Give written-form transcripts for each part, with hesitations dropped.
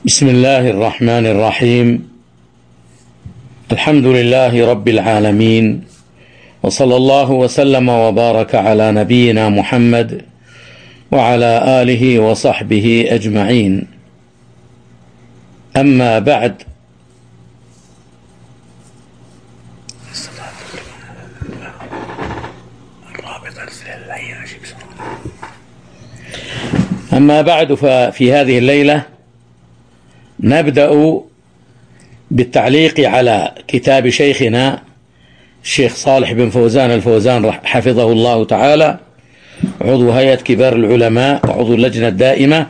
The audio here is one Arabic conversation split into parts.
بسم الله الرحمن الرحيم. الحمد لله رب العالمين، وصلى الله وسلم وبارك على نبينا محمد وعلى آله وصحبه أجمعين. أما بعد، ففي هذه الليلة نبدأ بالتعليق على كتاب شيخنا الشيخ صالح بن فوزان الفوزان حفظه الله تعالى، عضو هيئة كبار العلماء وعضو اللجنة الدائمة.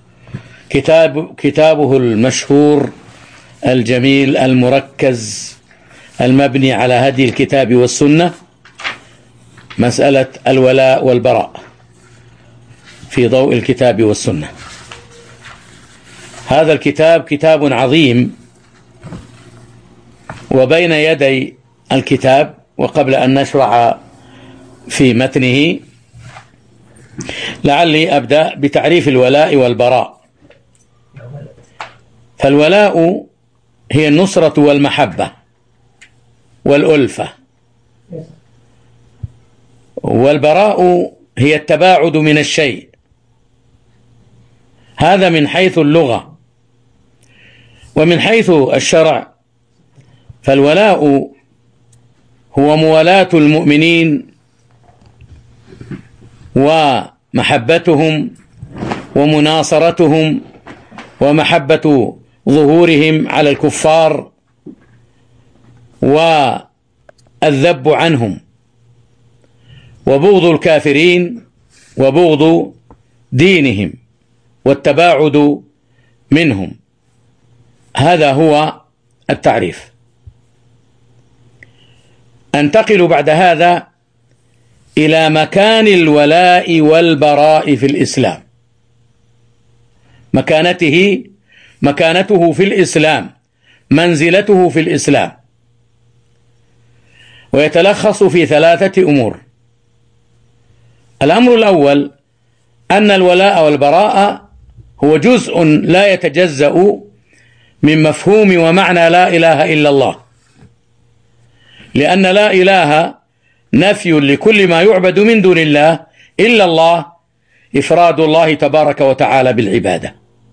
كتابه المشهور الجميل المركز المبني على هدي الكتاب والسنة، مسألة الولاء والبراء في ضوء الكتاب والسنة. هذا الكتاب كتاب عظيم، وبين يدي الكتاب وقبل أن نشرع في متنه لعلي أبدأ بتعريف الولاء والبراء. فالولاء هي النصرة والمحبة والألفة، والبراء هي التباعد من الشيء. هذا من حيث اللغة. ومن حيث الشرع فالولاء هو موالاة المؤمنين ومحبتهم ومناصرتهم ومحبة ظهورهم على الكفار والذب عنهم وبغض الكافرين وبغض دينهم والتباعد منهم. هذا هو التعريف. أنتقل بعد هذا إلى مكان الولاء والبراء في الإسلام، مكانته في الإسلام، منزلته في الإسلام، ويتلخص في 3 أمور. الأمر الأول أن الولاء والبراء هو جزء لا يتجزأ من مفهوم ومعنى لا إله إلا الله، لأن لا إله نفي لكل ما يعبد من دون الله إلا الله، إفراد الله تبارك وتعالى بالعبادة.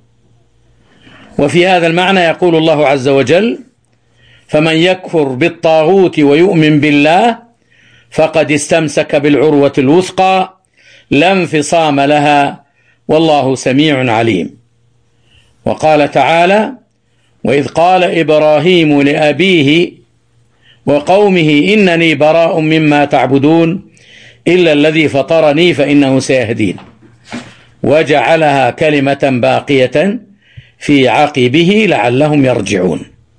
وفي هذا المعنى يقول الله عز وجل: فمن يكفر بالطاغوت ويؤمن بالله فقد استمسك بالعروة الوثقى لا انفصام لها والله سميع عليم. وقال تعالى: وإذ قال إبراهيم لأبيه وقومه إنني براء مما تعبدون إلا الذي فطرني فإنه سيهدين، وجعلها كلمة باقية في عقبه لعلهم يرجعون.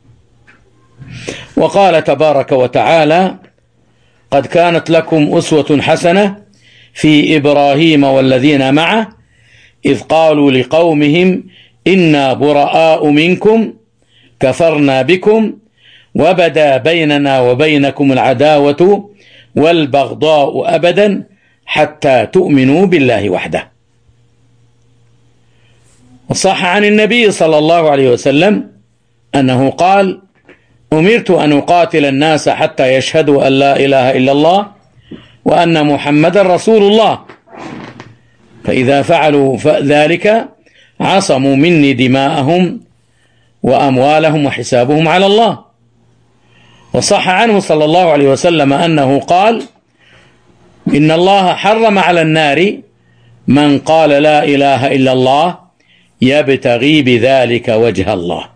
وقال تبارك وتعالى: قد كانت لكم أسوة حسنة في إبراهيم والذين معه إذ قالوا لقومهم إنا براء منكم كفرنا بكم وبدا بيننا وبينكم العداوة والبغضاء أبدا حتى تؤمنوا بالله وحده. وصح عن النبي صلى الله عليه وسلم أنه قال: أمرت أن أقاتل الناس حتى يشهدوا أن لا إله إلا الله وأن محمدا رسول الله، فإذا فعلوا ذلك عصموا مني دماءهم وأموالهم وحسابهم على الله. وصح عنه صلى الله عليه وسلم أنه قال: إن الله حرم على النار من قال لا إله إلا الله يبتغي بذلك وجه الله.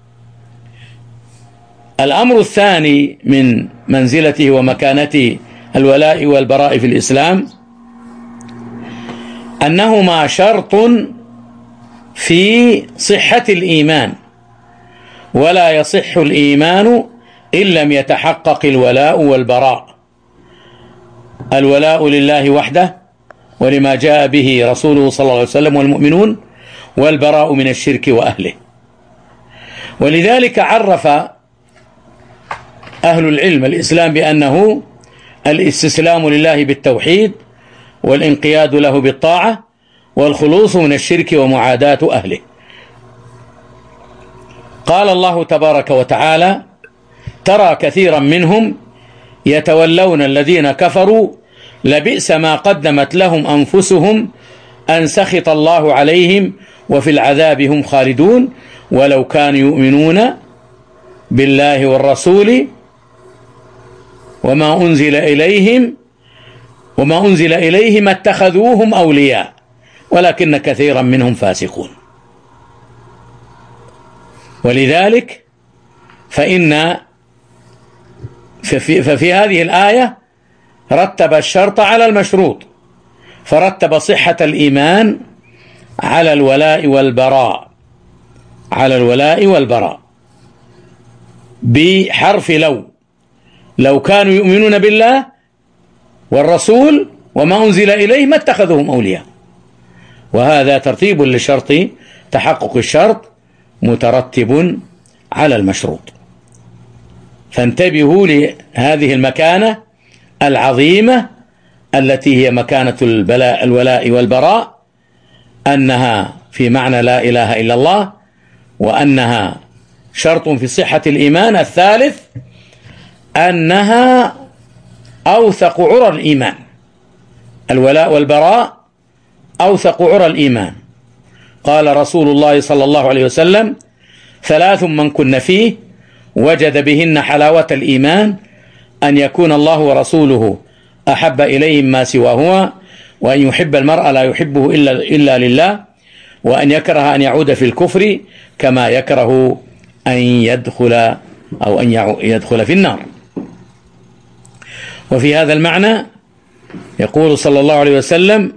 الأمر الثاني من منزلته ومكانته الولاء والبراء في الإسلام أنهما شرط في صحة الإيمان، ولا يصح الإيمان إن لم يتحقق الولاء والبراء. الولاء لله وحده ولما جاء به رسوله صلى الله عليه وسلم والمؤمنون، والبراء من الشرك وأهله. ولذلك عرف أهل العلم الإسلام بأنه الاستسلام لله بالتوحيد والانقياد له بالطاعة والخلوص من الشرك ومعاداة أهله. قال الله تبارك وتعالى: ترى كثيرا منهم يتولون الذين كفروا لبئس ما قدمت لهم أنفسهم أن سخط الله عليهم وفي العذاب هم خالدون ولو كانوا يؤمنون بالله والرسول وما أنزل إليهم اتخذوهم أولياء ولكن كثيرا منهم فاسقون. ولذلك ففي هذه الآية رتب الشرط على المشروط، فرتب صحة الإيمان على الولاء والبراء بحرف لو كانوا يؤمنون بالله والرسول وما أنزل إليه ما اتخذوهم أولياء. وهذا ترتيب للشرط، تحقق الشرط مترتب على المشروط. فانتبهوا لهذه المكانة العظيمة التي هي مكانة الولاء والبراء، أنها في معنى لا إله إلا الله، وأنها شرط في صحة الإيمان. الثالث أنها أوثق عرى الإيمان، الولاء والبراء أوثق عرى الإيمان. قال رسول الله صلى الله عليه وسلم: 3 من كن فيه وجد بهن حلاوة الإيمان: أن يكون الله ورسوله أحب إليه ما سواهما، وأن يحب المرء لا يحبه إلا لله، وأن يكره أن يعود في الكفر كما يكره أن يدخل في النار. وفي هذا المعنى يقول صلى الله عليه وسلم: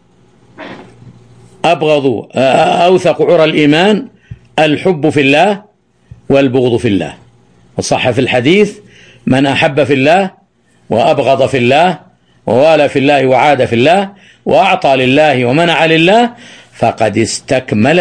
أوثق عرى الإيمان الحب في الله والبغض في الله. وصح في الحديث: من أحب في الله وأبغض في الله ووالى في الله وعاد في الله وأعطى لله ومنع لله فقد استكمل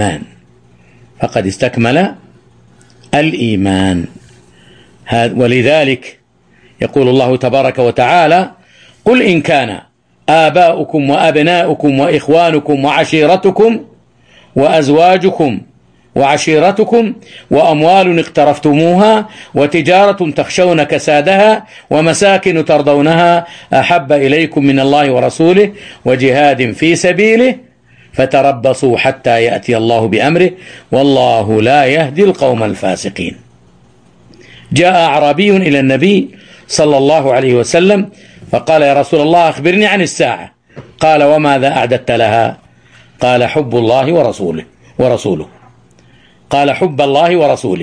الإيمان. ولذلك يقول الله تبارك وتعالى: قل إن كان آباؤكم وأبناؤكم وإخوانكم وعشيرتكم وأزواجكم وعشيرتكم وأموال اقترفتموها وتجارة تخشون كسادها ومساكن ترضونها أحب إليكم من الله ورسوله وجهاد في سبيله فتربصوا حتى يأتي الله بأمره والله لا يهدي القوم الفاسقين. جاء أعرابي إلى النبي صلى الله عليه وسلم فقال: يا رسول الله أخبرني عن الساعة. قال: وماذا أعددت لها؟ قال: حب الله ورسوله. قال: حب الله ورسوله.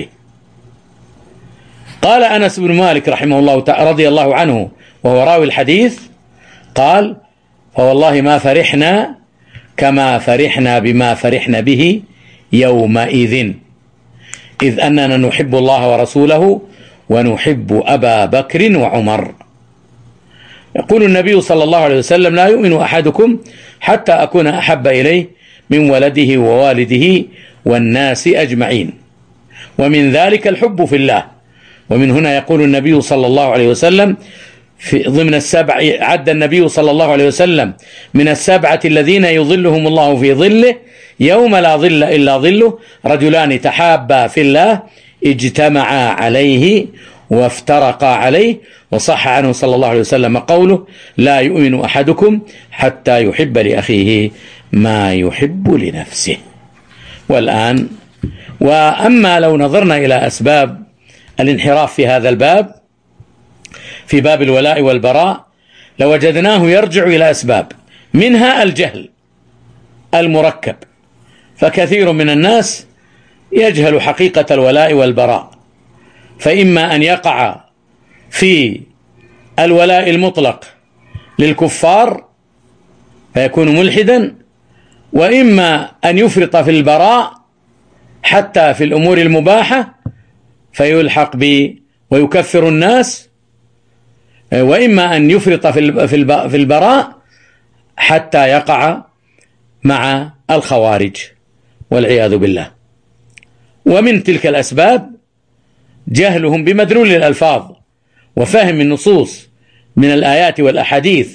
قال أنس بن مالك رحمه الله رضي الله عنه وهو راوي الحديث قال: فوالله ما فرحنا كما فرحنا بما فرحنا به يومئذ، إذ أننا نحب الله ورسوله ونحب أبا بكر وعمر. يقول النبي صلى الله عليه وسلم: لا يؤمن أحدكم حتى أكون أحب إليه من ولده ووالده والناس أجمعين، ومن ذلك الحب في الله. ومن هنا يقول النبي صلى الله عليه وسلم في ضمن السبع، عد النبي صلى الله عليه وسلم من السبعة الذين يظلهم الله في ظله يوم لا ظل إلا ظله: رجلان تحابا في الله اجتمعا عليه وافترقا عليه. وصح عنه صلى الله عليه وسلم قوله: لا يؤمن أحدكم حتى يحب لأخيه ما يحب لنفسه. والآن وأما لو نظرنا إلى أسباب الانحراف في هذا الباب، في باب الولاء والبراء، لوجدناه يرجع إلى أسباب، منها الجهل المركب. فكثير من الناس يجهل حقيقة الولاء والبراء، فإما أن يقع في الولاء المطلق للكفار فيكون ملحدا، وإما أن يفرط في البراء حتى في الأمور المباحة فيلحق ويكفر الناس، وإما أن يفرط في البراء حتى يقع مع الخوارج والعياذ بالله. ومن تلك الأسباب جهلهم بمدلول الألفاظ وفهم النصوص من الآيات والأحاديث،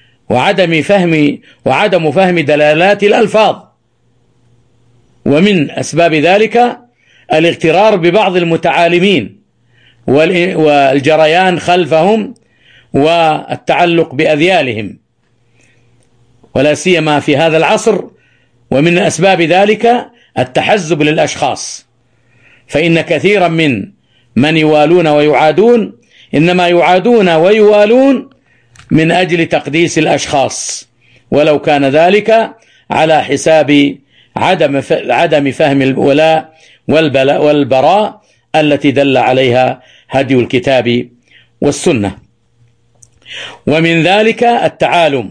وعدم فهم دلالات الألفاظ. ومن أسباب ذلك الاغترار ببعض المتعالمين والجريان خلفهم والتعلق بأذيالهم، ولا سيما في هذا العصر. ومن أسباب ذلك التحزب للأشخاص، فإن كثيرا من يوالون ويعادون إنما يعادون ويوالون من أجل تقديس الأشخاص، ولو كان ذلك على حساب عدم فهم الولاء والبراء التي دل عليها هدي الكتاب والسنة. ومن ذلك التعالم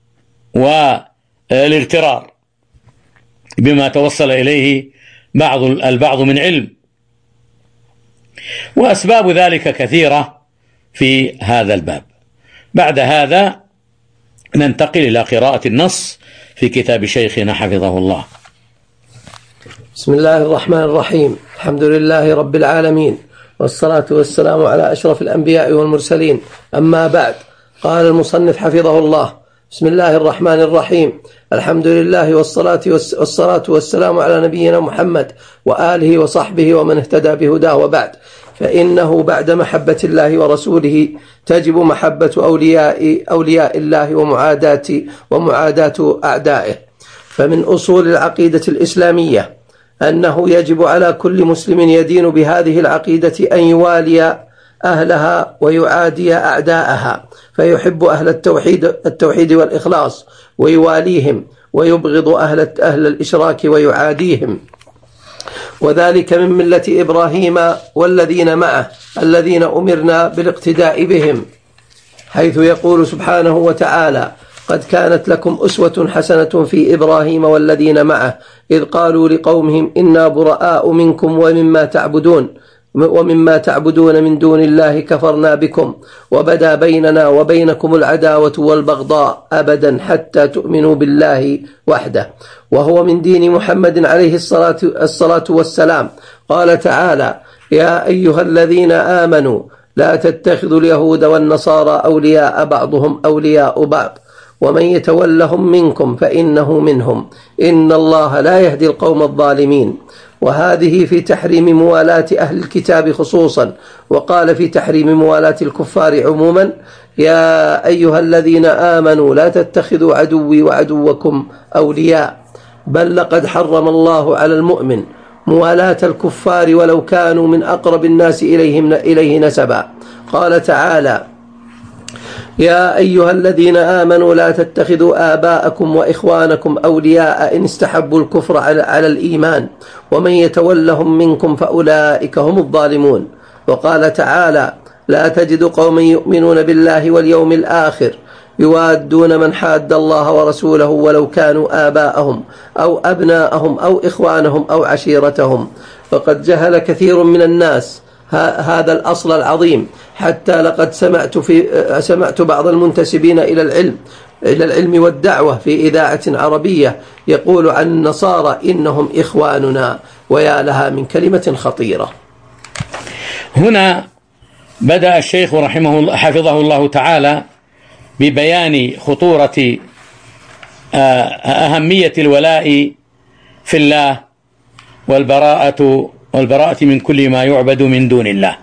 والاغترار بما توصل إليه البعض من علم، وأسباب ذلك كثيرة في هذا الباب. بعد هذا ننتقل إلى قراءة النص في كتاب شيخنا حفظه الله. بسم الله الرحمن الرحيم. الحمد لله رب العالمين، والصلاة والسلام على أشرف الأنبياء والمرسلين، أما بعد. قال المصنف حفظه الله: بسم الله الرحمن الرحيم. الحمد لله والصلاة والسلام على نبينا محمد وآله وصحبه ومن اهتدى بهداه، وبعد. فإنه بعد محبة الله ورسوله تجب محبة أولياء الله ومعاداة أعدائه. فمن أصول العقيدة الإسلامية أنه يجب على كل مسلم يدين بهذه العقيدة أن يوالي أهلها ويعادي أعداءها، فيحب أهل التوحيد والإخلاص ويواليهم، ويبغض أهل الإشراك ويعاديهم. وذلك من ملة إبراهيم والذين معه الذين أمرنا بالاقتداء بهم، حيث يقول سبحانه وتعالى: قد كانت لكم أسوة حسنة في إبراهيم والذين معه إذ قالوا لقومهم إنا براء منكم ومما تعبدون من دون الله كفرنا بكم وبدا بيننا وبينكم العداوة والبغضاء أبدا حتى تؤمنوا بالله وحده. وهو من دين محمد عليه الصلاة والسلام. قال تعالى: يا أيها الذين آمنوا لا تتخذوا اليهود والنصارى أولياء بعضهم أولياء بعض ومن يتولهم منكم فإنه منهم إن الله لا يهدي القوم الظالمين. وهذه في تحريم موالاة أهل الكتاب خصوصا، وقال في تحريم موالاة الكفار عموما: يا أيها الذين آمنوا لا تتخذوا عدوي وعدوكم أولياء، بل لقد حرم الله على المؤمن موالاة الكفار ولو كانوا من أقرب الناس إليه نسبا. قال تعالى: يا أيها الذين آمنوا لا تتخذوا آباءكم وإخوانكم أولياء إن استحبوا الكفر على الإيمان ومن يتولهم منكم فأولئك هم الظالمون. وقال تعالى: لا تجد قوما يؤمنون بالله واليوم الآخر يوادون من حاد الله ورسوله ولو كانوا آباءهم أو أبناءهم أو إخوانهم أو عشيرتهم. فقد جهل كثير من الناس هذا الأصل العظيم، حتى لقد سمعت بعض المنتسبين إلى العلم والدعوة في إذاعة عربية يقول عن النصارى إنهم إخواننا، ويا لها من كلمة خطيرة. هنا بدأ الشيخ حفظه الله تعالى ببيان خطورة أهمية الولاء في الله والبراءة من كل ما يعبد من دون الله،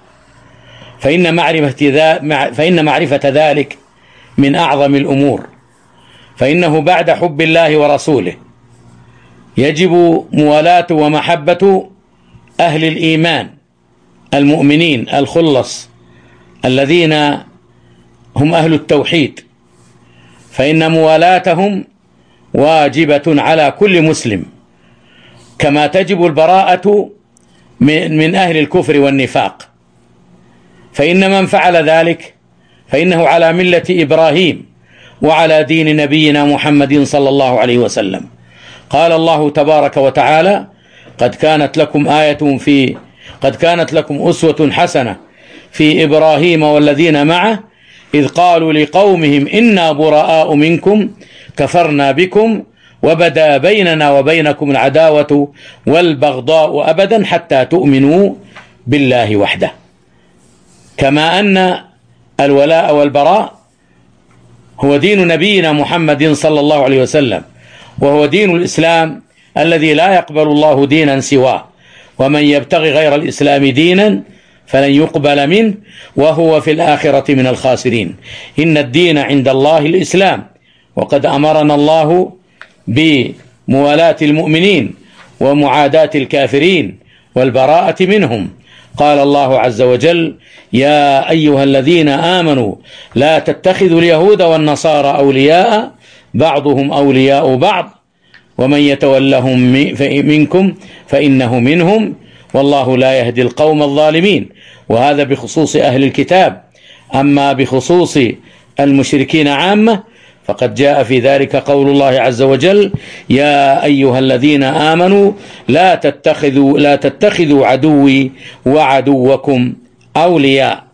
فإن معرفة ذلك من أعظم الأمور، فإنه بعد حب الله ورسوله يجب موالاة ومحبة أهل الإيمان المؤمنين الخلص الذين هم أهل التوحيد، فإن موالاتهم واجبة على كل مسلم، كما تجب البراءة من أهل الكفر والنفاق. فإن من فعل ذلك فإنه على ملة إبراهيم وعلى دين نبينا محمد صلى الله عليه وسلم. قال الله تبارك وتعالى: قد كانت لكم أسوة حسنة في إبراهيم والذين معه إذ قالوا لقومهم إنا براء منكم كفرنا بكم وبدا بيننا وبينكم العداوة والبغضاء أبدا حتى تؤمنوا بالله وحده. كما أن الولاء والبراء هو دين نبينا محمد صلى الله عليه وسلم، وهو دين الإسلام الذي لا يقبل الله دينا سواه، ومن يبتغي غير الإسلام دينا فلن يقبل منه وهو في الآخرة من الخاسرين. إن الدين عند الله الإسلام، وقد أمرنا الله بموالاة المؤمنين ومعاداة الكافرين والبراءة منهم. قال الله عز وجل: يا أيها الذين آمنوا لا تتخذوا اليهود والنصارى أولياء بعضهم أولياء بعض ومن يتولهم منكم فإنه منهم والله لا يهدي القوم الظالمين. وهذا بخصوص أهل الكتاب. أما بخصوص المشركين عامة فقد جاء في ذلك قول الله عز وجل: يا أيها الذين آمنوا لا تتخذوا عدوي وعدوكم أولياء.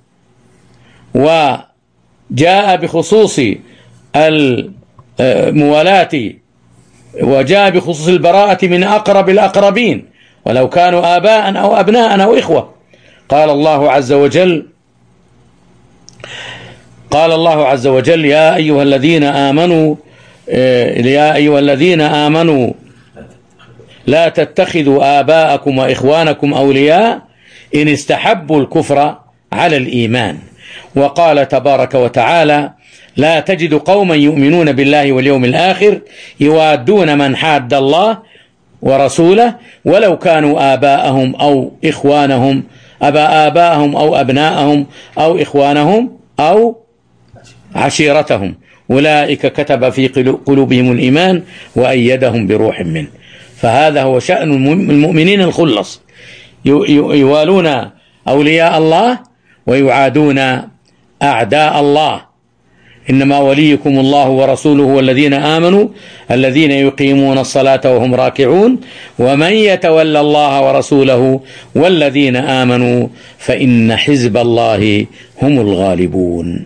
وجاء بخصوص الموالاة وجاء بخصوص البراءة من أقرب الأقربين ولو كانوا آباء أو أبناء أو إخوة. قال الله عز وجل: يا أيها الذين آمنوا لا تتخذوا آباءكم وإخوانكم أولياء إن استحبوا الكفر على الإيمان. وقال تبارك وتعالى: لا تجد قوما يؤمنون بالله واليوم الآخر يوادون من حاد الله ورسوله ولو كانوا آباءهم أو إخوانهم أو أبناءهم أو إخوانهم أو عشيرتهم أولئك كتب في قلوبهم الإيمان وأيدهم بروح منه. فهذا هو شأن المؤمنين الخلص، يوالون أولياء الله ويعادون أعداء الله. إنما وليكم الله ورسوله والذين آمنوا الذين يقيمون الصلاة وهم راكعون ومن يتولى الله ورسوله والذين آمنوا فإن حزب الله هم الغالبون.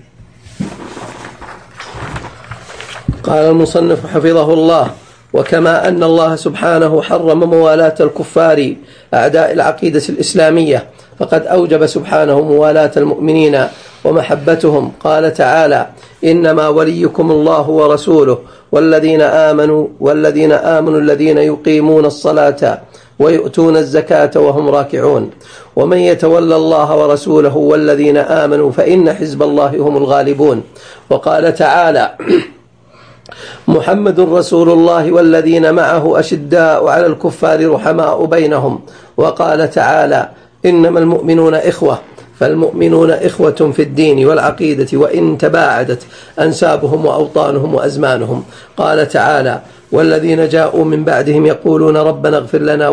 قال المصنف حفظه الله: وكما أن الله سبحانه حرم موالاة الكفار أعداء العقيدة الإسلامية فقد أوجب سبحانه موالاة المؤمنين ومحبتهم. قال تعالى: إنما وليكم الله ورسوله والذين آمنوا الذين يقيمون الصلاة ويؤتون الزكاة وهم راكعون ومن يتولى الله ورسوله والذين آمنوا فإن حزب الله هم الغالبون. وقال تعالى: محمد رسول الله والذين معه أشداء على الكفار رحماء بينهم. وقال تعالى: إنما المؤمنون إخوة، فالمؤمنون إخوة في الدين والعقيدة وإن تباعدت أنسابهم وأوطانهم وأزمانهم. قال تعالى: والذين جاءوا من بعدهم يقولون ربنا اغفر لنا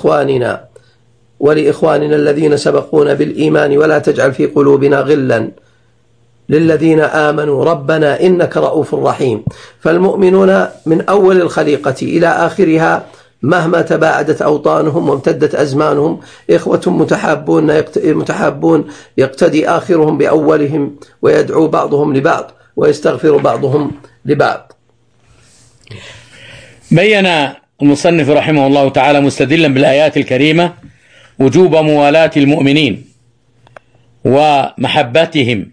ولإخواننا الذين سبقونا بالإيمان ولا تجعل في قلوبنا غلا للذين آمنوا ربنا إنك رؤوف رحيم. فالمؤمنون من أول الخليقة إلى آخرها مهما تباعدت أوطانهم وامتدت أزمانهم إخوة متحابون يقتدي آخرهم بأولهم ويدعو بعضهم لبعض ويستغفر بعضهم لبعض. بين المصنف رحمه الله تعالى مستدلا بالآيات الكريمة وجوب موالاة المؤمنين ومحبتهم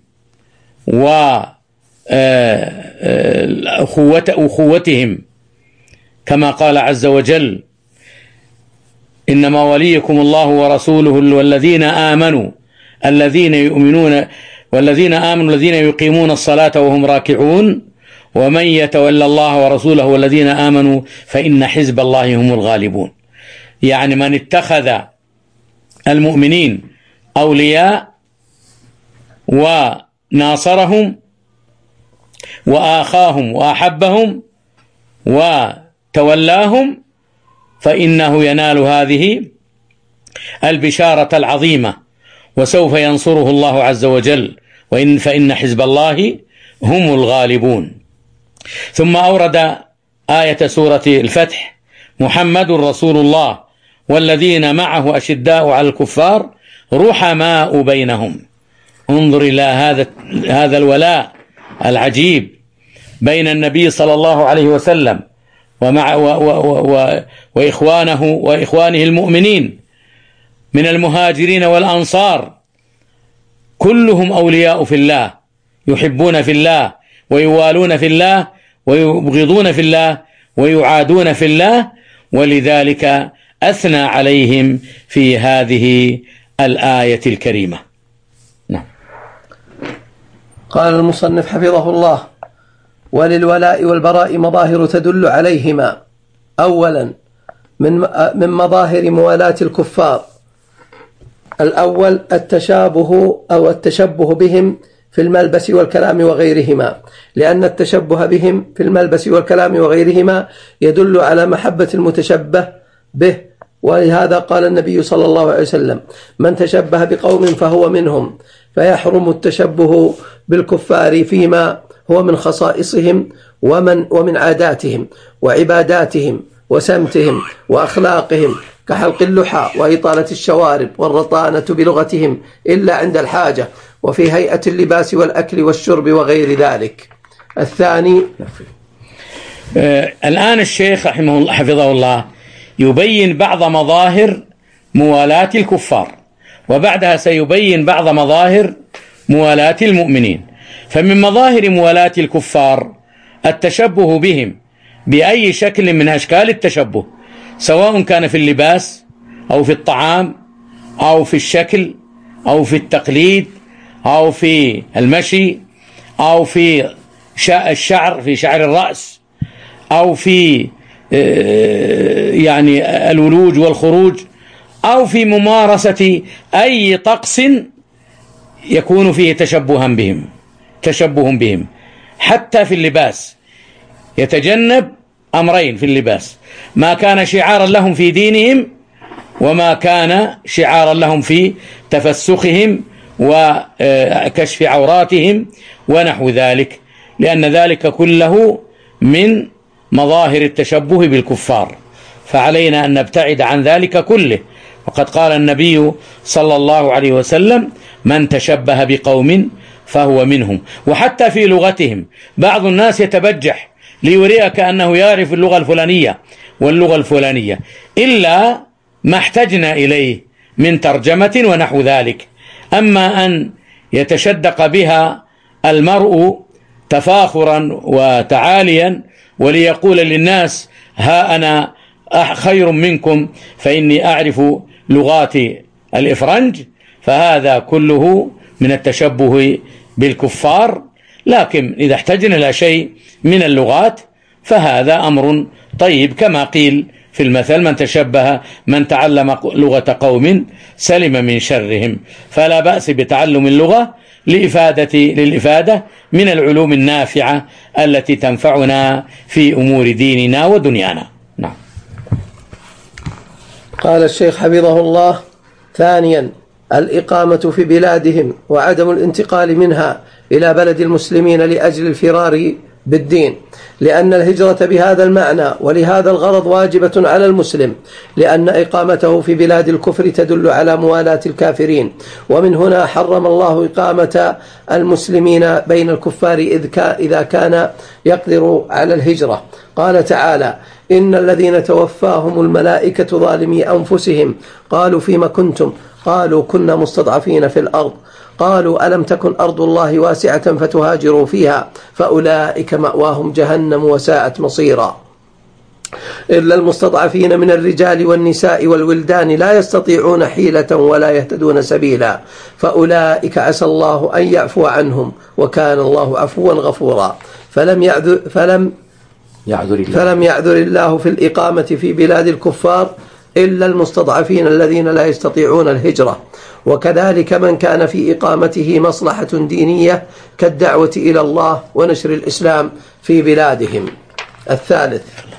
وأخوتهم كما قال عز وجل: إنما وليكم الله ورسوله والذين آمنوا الذين يقيمون الصلاة وهم راكعون ومن يتولى الله ورسوله والذين آمنوا فإن حزب الله هم الغالبون. يعني من اتخذ المؤمنين أولياء وناصرهم وآخاهم وأحبهم وتولاهم فإنه ينال هذه البشارة العظيمة وسوف ينصره الله عز وجل فإن حزب الله هم الغالبون. ثم أورد آية سورة الفتح: محمد رسول الله والذين معه أشداء على الكفار رحماء بينهم. انظر إلى هذا الولاء العجيب بين النبي صلى الله عليه وسلم وإخوانه المؤمنين من المهاجرين والأنصار، كلهم أولياء في الله، يحبون في الله ويوالون في الله ويبغضون في الله ويعادون في الله. ولذلك أثنى عليهم في هذه الآية الكريمة. نعم. قال المصنف حفظه الله: وللولاء والبراء مظاهر تدل عليهما. أولا من مظاهر موالاة الكفار: الأول التشبه بهم في الملبس والكلام وغيرهما، لأن التشبه بهم في الملبس والكلام وغيرهما يدل على محبة المتشبه به، ولهذا قال النبي صلى الله عليه وسلم: من تشبه بقوم فهو منهم، فيحرم التشبه بالكفار فيما هو من خصائصهم ومن عاداتهم وعباداتهم وسمتهم وأخلاقهم، كحلق اللحى وإطالة الشوارب والرطانة بلغتهم إلا عند الحاجة، وفي هيئة اللباس والأكل والشرب وغير ذلك. الثاني، الآن الشيخ حفظه الله يبين بعض مظاهر موالاة الكفار، وبعدها سيبين بعض مظاهر موالاة المؤمنين. فمن مظاهر موالاة الكفار التشبه بهم بأي شكل من أشكال التشبه، سواء كان في اللباس أو في الطعام أو في الشكل أو في التقليد أو في المشي أو في الشعر، في شعر الرأس، أو في يعني الولوج والخروج، أو في ممارسة أي طقس يكون فيه تشبه بهم. حتى في اللباس يتجنب أمرين في اللباس: ما كان شعارا لهم في دينهم، وما كان شعارا لهم في تفسخهم وكشف عوراتهم ونحو ذلك، لأن ذلك كله من مظاهر التشبه بالكفار، فعلينا أن نبتعد عن ذلك كله. وقد قال النبي صلى الله عليه وسلم: من تشبه بقوم فهو منهم. وحتى في لغتهم بعض الناس يتبجح ليريك أنه يعرف اللغة الفلانية واللغة الفلانية، إلا ما احتجنا إليه من ترجمة ونحو ذلك. أما أن يتشدق بها المرء تفاخرا وتعاليا وليقول للناس: ها أنا خير منكم فإني أعرف لغات الإفرنج، فهذا كله من التشبه بالكفار. لكن إذا احتجنا إلى شيء من اللغات فهذا أمر طيب، كما قيل في المثل: من تعلم لغة قوم سلم من شرهم. فلا بأس بتعلم اللغة للإفادة من العلوم النافعة التي تنفعنا في أمور ديننا ودنيانا. نعم. قال الشيخ حفظه الله: ثانيا الإقامة في بلادهم وعدم الانتقال منها إلى بلد المسلمين لأجل الفرار بالدين، لأن الهجرة بهذا المعنى ولهذا الغرض واجبة على المسلم، لأن إقامته في بلاد الكفر تدل على موالاة الكافرين. ومن هنا حرم الله إقامة المسلمين بين الكفار إذا كان يقدر على الهجرة. قال تعالى: إن الذين توفاهم الملائكة ظالمي أنفسهم قالوا فيما كنتم؟ قالوا كنا مستضعفين في الأرض. قالوا ألم تكن أرض الله واسعة فتهاجروا فيها فأولئك مأواهم جهنم وساءت مصيرا. إلا المستضعفين من الرجال والنساء والولدان لا يستطيعون حيلة ولا يهتدون سبيلا، فأولئك عسى الله أن يعفو عنهم وكان الله عفوا غفورا. فلم يعذر الله في الإقامة في بلاد الكفار إلا المستضعفين الذين لا يستطيعون الهجرة، وكذلك من كان في إقامته مصلحة دينية كالدعوة إلى الله ونشر الإسلام في بلادهم. الثالث،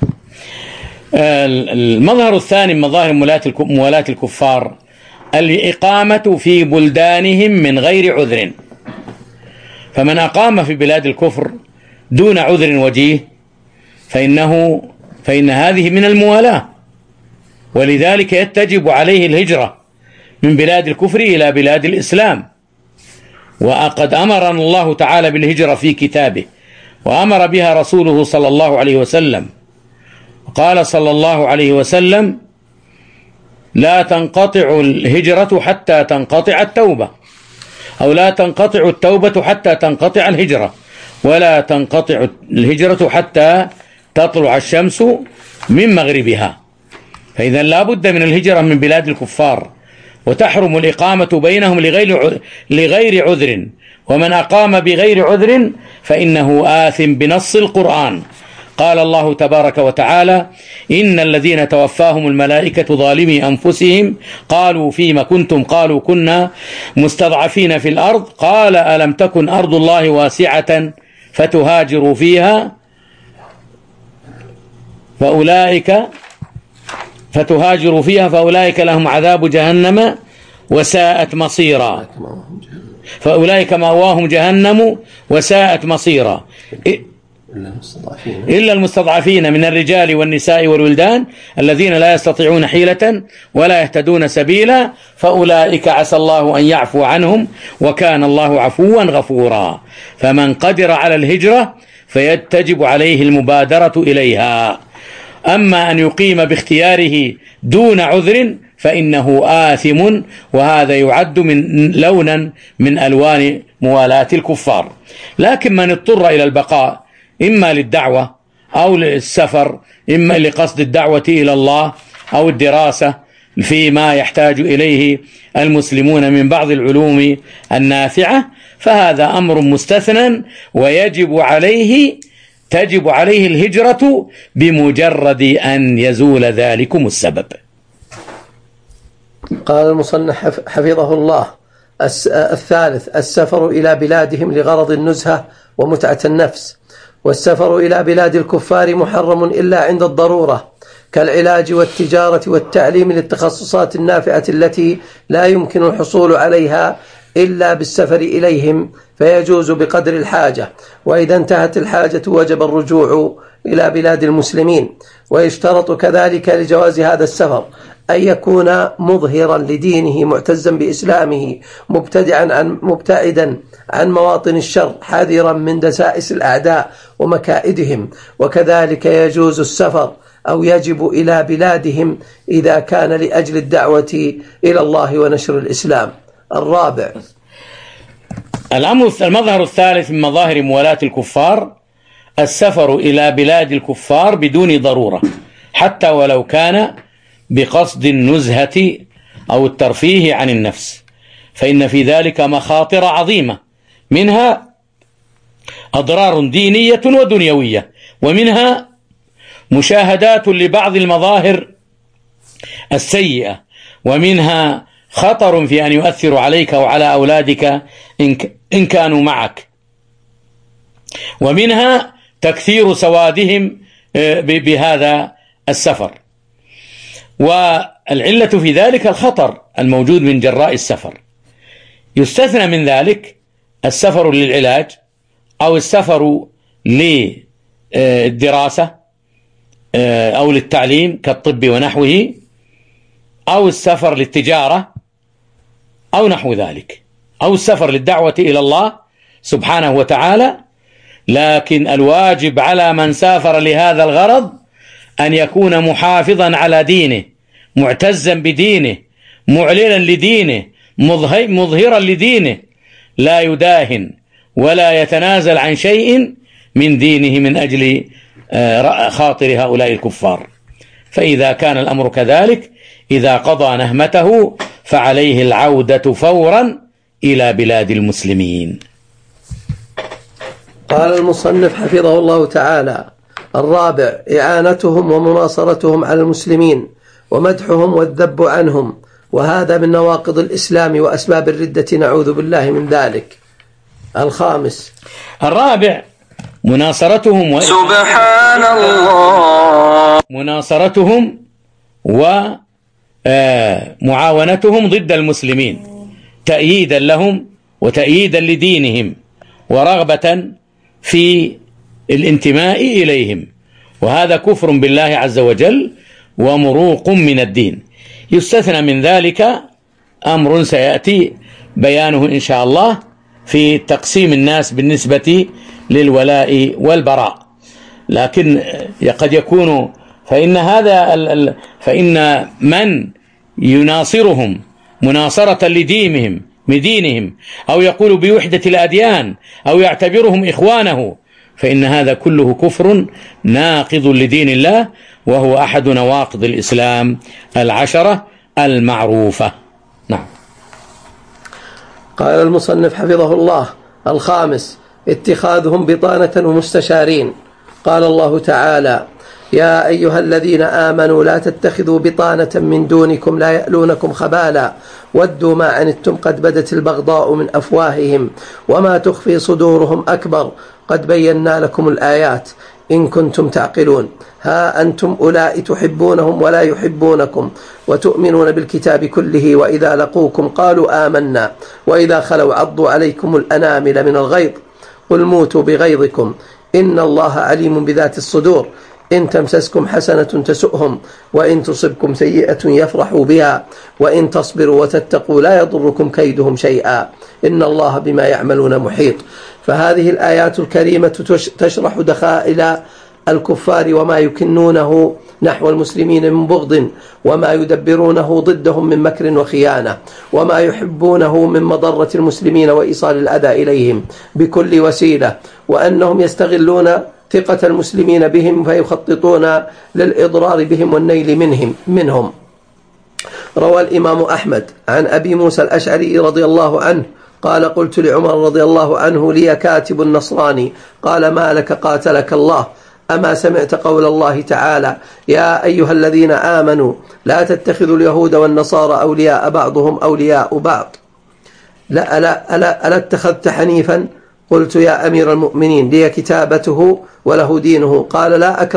المظهر الثاني من مظاهر موالاة الكفار الإقامة في بلدانهم من غير عذر. فمن أقام في بلاد الكفر دون عذر وجيه فإن هذه من الموالاة، ولذلك يتجب عليه الهجرة من بلاد الكفر إلى بلاد الإسلام. وقد أمرنا الله تعالى بالهجرة في كتابه، وأمر بها رسوله صلى الله عليه وسلم. قال صلى الله عليه وسلم: لا تنقطع الهجرة حتى تنقطع التوبة، أو لا تنقطع التوبة حتى تنقطع الهجرة، ولا تنقطع الهجرة حتى تطلع الشمس من مغربها. فإذا لا بد من الهجرة من بلاد الكفار، وتحرم الإقامة بينهم لغير عذر، ومن أقام بغير عذر فإنه آثم بنص القرآن. قال الله تبارك وتعالى: إن الذين توفاهم الملائكة ظالمي أنفسهم قالوا فيما كنتم؟ قالوا كنا مستضعفين في الأرض، قال ألم تكن أرض الله واسعة فتهاجروا فيها فأولئك لهم عذاب جهنم وساءت مصيرا. فأولئك مأواهم جهنم وساءت مصيرا إلا المستضعفين من الرجال والنساء والولدان الذين لا يستطيعون حيلة ولا يهتدون سبيلا، فأولئك عسى الله أن يعفو عنهم وكان الله عفوا غفورا. فمن قدر على الهجرة فيتجب عليه المبادرة إليها. أما أن يقيم باختياره دون عذر فإنه آثم، وهذا يعد لونا من ألوان موالاة الكفار. لكن من اضطر إلى البقاء إما للدعوة أو للسفر، إما لقصد الدعوة إلى الله أو الدراسة فيما يحتاج إليه المسلمون من بعض العلوم النافعة، فهذا أمر مستثنى وتجب عليه الهجرة بمجرد أن يزول ذلكم السبب. قال المصنف حفظه الله: الثالث السفر إلى بلادهم لغرض النزهة ومتعة النفس. والسفر إلى بلاد الكفار محرم إلا عند الضرورة، كالعلاج والتجارة والتعليم للتخصصات النافعة التي لا يمكن الحصول عليها إلا بالسفر إليهم، فيجوز بقدر الحاجة، وإذا انتهت الحاجة وجب الرجوع إلى بلاد المسلمين. ويشترط كذلك لجواز هذا السفر أن يكون مظهرا لدينه معتزا بإسلامه مبتعدا عن مواطن الشر حذرا من دسائس الأعداء ومكائدهم. وكذلك يجوز السفر أو يجب إلى بلادهم إذا كان لأجل الدعوة إلى الله ونشر الإسلام. الرابع المظهر الثالث من مظاهر موالاة الكفار السفر إلى بلاد الكفار بدون ضرورة، حتى ولو كان بقصد النزهة أو الترفيه عن النفس، فإن في ذلك مخاطر عظيمة، منها أضرار دينية ودنيوية، ومنها مشاهدات لبعض المظاهر السيئة، ومنها خطر في أن يؤثر عليك وعلى أولادك إن كانوا معك، ومنها تكثير سوادهم بهذا السفر. والعلة في ذلك الخطر الموجود من جراء السفر. يستثنى من ذلك السفر للعلاج أو السفر للدراسة أو للتعليم كالطب ونحوه، أو السفر للتجارة أو نحو ذلك، أو السفر للدعوة إلى الله سبحانه وتعالى. لكن الواجب على من سافر لهذا الغرض أن يكون محافظا على دينه، معتزا بدينه، معلنا لدينه، مظهرا لدينه، لا يداهن ولا يتنازل عن شيء من دينه من أجل خاطر هؤلاء الكفار. فإذا كان الأمر كذلك، إذا قضى نهمته فعليه العودة فورا إلى بلاد المسلمين. قال المصنف حفظه الله تعالى: الرابع إعانتهم ومناصرتهم على المسلمين ومدحهم والذب عنهم، وهذا من نواقض الإسلام وأسباب الردة، نعوذ بالله من ذلك. الخامس الرابع مناصرتهم سبحان الله مناصرتهم ومعاونتهم ضد المسلمين، تأييدا لهم وتأييدا لدينهم ورغبة في الانتماء إليهم، وهذا كفر بالله عز وجل ومروق من الدين. يستثنى من ذلك أمر سيأتي بيانه إن شاء الله في تقسيم الناس بالنسبة للولاء والبراء، لكن قد يكون فإن من يناصرهم مناصرة لدينهم أو يقول بوحدة الأديان أو يعتبرهم إخوانه، فإن هذا كله كفر ناقض لدين الله وهو أحد نواقض الإسلام 10 المعروفة. نعم. قال المصنف حفظه الله: 5 اتخاذهم بطانة ومستشارين. قال الله تعالى: يا أيها الذين آمنوا لا تتخذوا بطانة من دونكم لا يألونكم خبالا ودوا ما عنتم قد بدت البغضاء من أفواههم وما تخفي صدورهم أكبر قد بينا لكم الآيات إن كنتم تعقلون. ها أنتم أولئك تحبونهم ولا يحبونكم وتؤمنون بالكتاب كله وإذا لقوكم قالوا آمنا وإذا خلوا عضوا عليكم الأنامل من الغيظ قل موتوا بغيظكم إن الله عليم بذات الصدور إن تمسسكم حسنة تسؤهم وإن تصبكم سيئة يفرحوا بها وإن تصبروا وتتقوا لا يضركم كيدهم شيئا إن الله بما يعملون محيط. فهذه الآيات الكريمة تشرح دخائل الكفار وما يكنونه نحو المسلمين من بغض وما يدبرونه ضدهم من مكر وخيانة وما يحبونه من مضرة المسلمين وإيصال الأذى إليهم بكل وسيلة وأنهم يستغلون ثقة المسلمين بهم فيخططون للإضرار بهم والنيل منهم. روى الإمام أحمد عن أبي موسى الأشعري رضي الله عنه قال: قلت لعمر رضي الله عنه: لي كاتب النصراني. قال: ما لك قاتلك الله، أما سمعت قول الله تعالى: يا أيها الذين آمنوا لا تتخذوا اليهود والنصارى أولياء بعضهم أولياء بعض. ألا اتخذت حنيفا؟ قلت: يا أمير المؤمنين لي كتابته وله دينه. قال: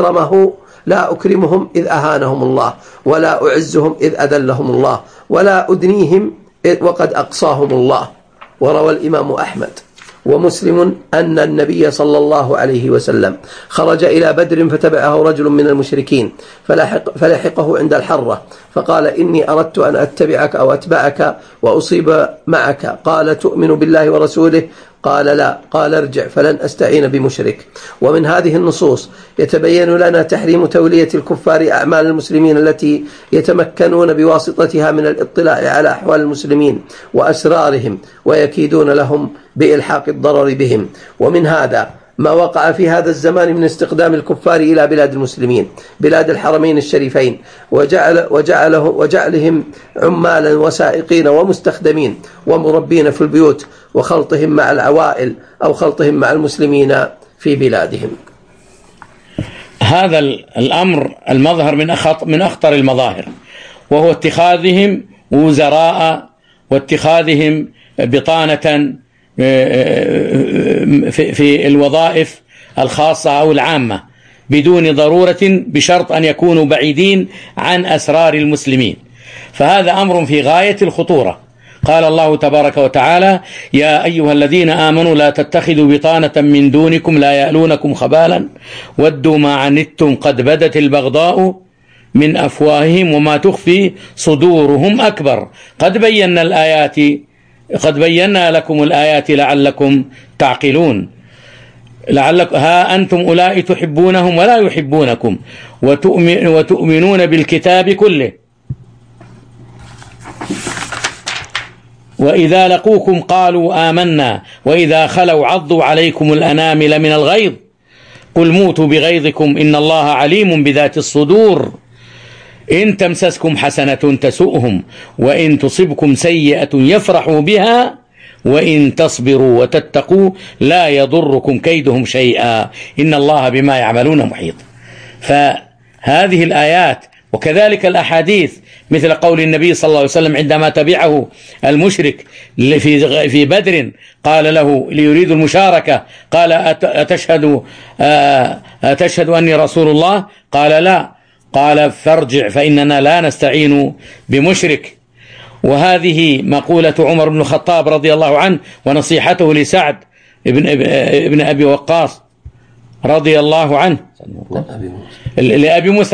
لا أكرمهم إذ أهانهم الله ولا أعزهم إذ أذلهم الله ولا أدنيهم وقد أقصاهم الله. وروى الإمام أحمد ومسلم أن النبي صلى الله عليه وسلم خرج إلى بدر فتبعه رجل من المشركين فلحقه عند الحرة فقال: إني أردت أن أتبعك أو أتبعك وأصيب معك. قال: تؤمن بالله ورسوله؟ قال: لا. قال: ارجع فلن أستعين بمشرك. ومن هذه النصوص يتبين لنا تحريم تولية الكفار أعمال المسلمين التي يتمكنون بواسطتها من الاطلاع على أحوال المسلمين وأسرارهم ويكيدون لهم بإلحاق الضرر بهم. ومن هذا ما وقع في هذا الزمان من استقدام الكفار إلى بلاد المسلمين بلاد الحرمين الشريفين وجعلهم عمالا وسائقين ومستخدمين ومربين في البيوت وخلطهم مع العوائل أو خلطهم مع المسلمين في بلادهم. هذا الأمر المظهر من أخطر المظاهر، وهو اتخاذهم وزراء واتخاذهم بطانة في الوظائف الخاصة أو العامة بدون ضرورة بشرط أن يكونوا بعيدين عن أسرار المسلمين، فهذا أمر في غاية الخطورة. قال الله تبارك وتعالى: يا أيها الذين آمنوا لا تتخذوا بطانة من دونكم لا يألونكم خبالا ودوا ما عنتم قد بدت البغضاء من أفواههم وما تخفي صدورهم أكبر قد بينا لكم الآيات لعلكم تعقلون. ها أنتم أولئك تحبونهم ولا يحبونكم وتؤمنون بالكتاب كله وإذا لقوكم قالوا آمنا وإذا خلوا عضوا عليكم الأنامل من الغيظ قل موتوا بغيظكم إن الله عليم بذات الصدور إن تمسسكم حسنة تسؤهم وإن تصبكم سيئة يفرحوا بها وإن تصبروا وتتقوا لا يضركم كيدهم شيئا إن الله بما يعملون محيط. فهذه الآيات وكذلك الأحاديث مثل قول النبي صلى الله عليه وسلم عندما تبعه المشرك في بدر قال له ليريد المشاركة قال: أتشهد أني رسول الله؟ قال: لا. قال: فارجع فإننا لا نستعين بمشرك. وهذه مقولة عمر بن الخطاب رضي الله عنه ونصيحته لسعد ابن أبي وقاص رضي الله عنه لأبي موسى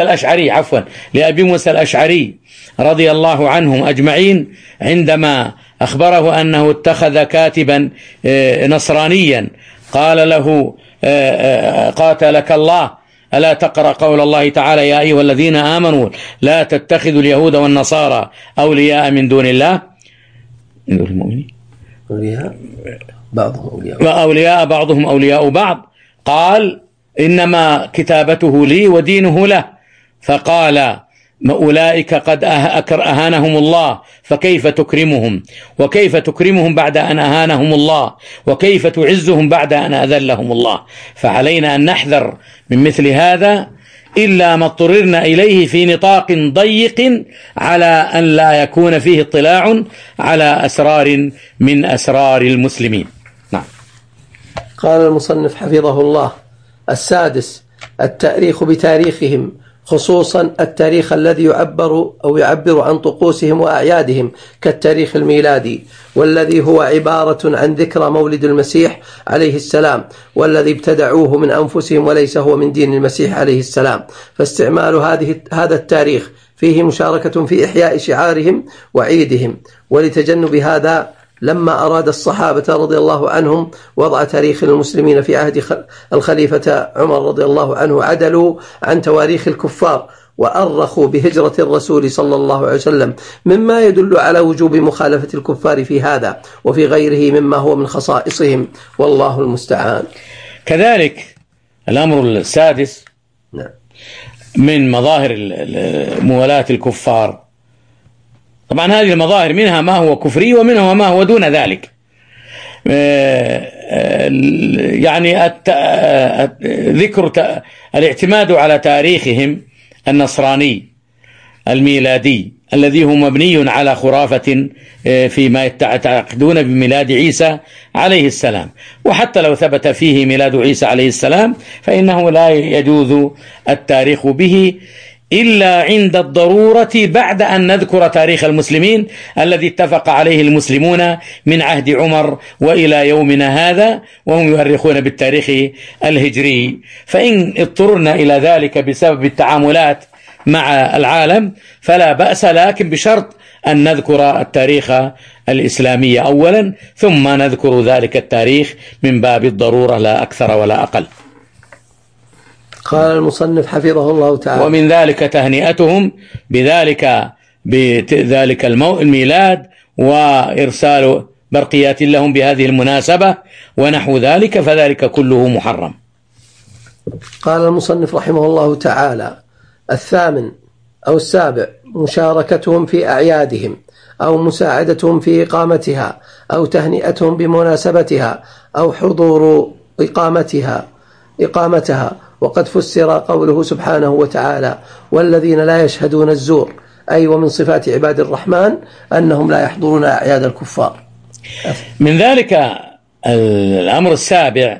الأشعري رضي الله عنهم أجمعين عندما أخبره أنه اتخذ كاتبا نصرانيا قال له: قاتلك الله، ألا تقرأ قول الله تعالى: يا أيها الذين آمنوا لا تتخذوا اليهود والنصارى أولياء من دون الله المؤمنين أولياء بعضهم أولياء بعض. قال: إنما كتابته لي ودينه له، فقال أولئك قد أهانهم الله فكيف تكرمهم، وكيف تكرمهم بعد أن أهانهم الله، وكيف تعزهم بعد أن أذلهم الله. فعلينا أن نحذر من مثل هذا إلا ما اضطررنا إليه في نطاق ضيق على أن لا يكون فيه اطلاع على أسرار من أسرار المسلمين. نعم. قال المصنف حفظه الله: السادس التاريخ بتاريخهم، خصوصا التاريخ الذي يعبر عن طقوسهم وأعيادهم كالتاريخ الميلادي، والذي هو عبارة عن ذكرى مولد المسيح عليه السلام، والذي ابتدعوه من أنفسهم وليس هو من دين المسيح عليه السلام. فاستعمال هذا التاريخ فيه مشاركة في إحياء شعارهم وعيدهم. ولتجنب هذا لما أراد الصحابة رضي الله عنهم وضع تاريخ المسلمين في عهد الخليفة عمر رضي الله عنه عدلوا عن تواريخ الكفار وأرخوا بهجرة الرسول صلى الله عليه وسلم، مما يدل على وجوب مخالفة الكفار في هذا وفي غيره مما هو من خصائصهم، والله المستعان. كذلك الأمر السادس من مظاهر موالاة الكفار، طبعا هذه المظاهر منها ما هو كفري ومنها ما هو دون ذلك، يعني ذكر الاعتماد على تاريخهم النصراني الميلادي الذي هو مبني على خرافة فيما يعتقدون بميلاد عيسى عليه السلام. وحتى لو ثبت فيه ميلاد عيسى عليه السلام فإنه لا يجوز التاريخ به إلا عند الضرورة، بعد أن نذكر تاريخ المسلمين الذي اتفق عليه المسلمون من عهد عمر وإلى يومنا هذا، وهم يؤرخون بالتاريخ الهجري. فإن اضطررنا إلى ذلك بسبب التعاملات مع العالم فلا بأس، لكن بشرط أن نذكر التاريخ الإسلامي أولا ثم نذكر ذلك التاريخ من باب الضرورة لا أكثر ولا أقل. قال المصنف حفظه الله تعالى: ومن ذلك تهنئتهم بذلك الميلاد وإرسال برقيات لهم بهذه المناسبة ونحو ذلك، فذلك كله محرم. قال المصنف رحمه الله تعالى: الثامن أو السابع مشاركتهم في أعيادهم أو مساعدتهم في إقامتها أو تهنئتهم بمناسبتها أو حضور إقامتها. وقد فسر قوله سبحانه وتعالى: والذين لا يشهدون الزور، أي ومن صفات عباد الرحمن أنهم لا يحضرون أعياد الكفار. من ذلك الأمر السابع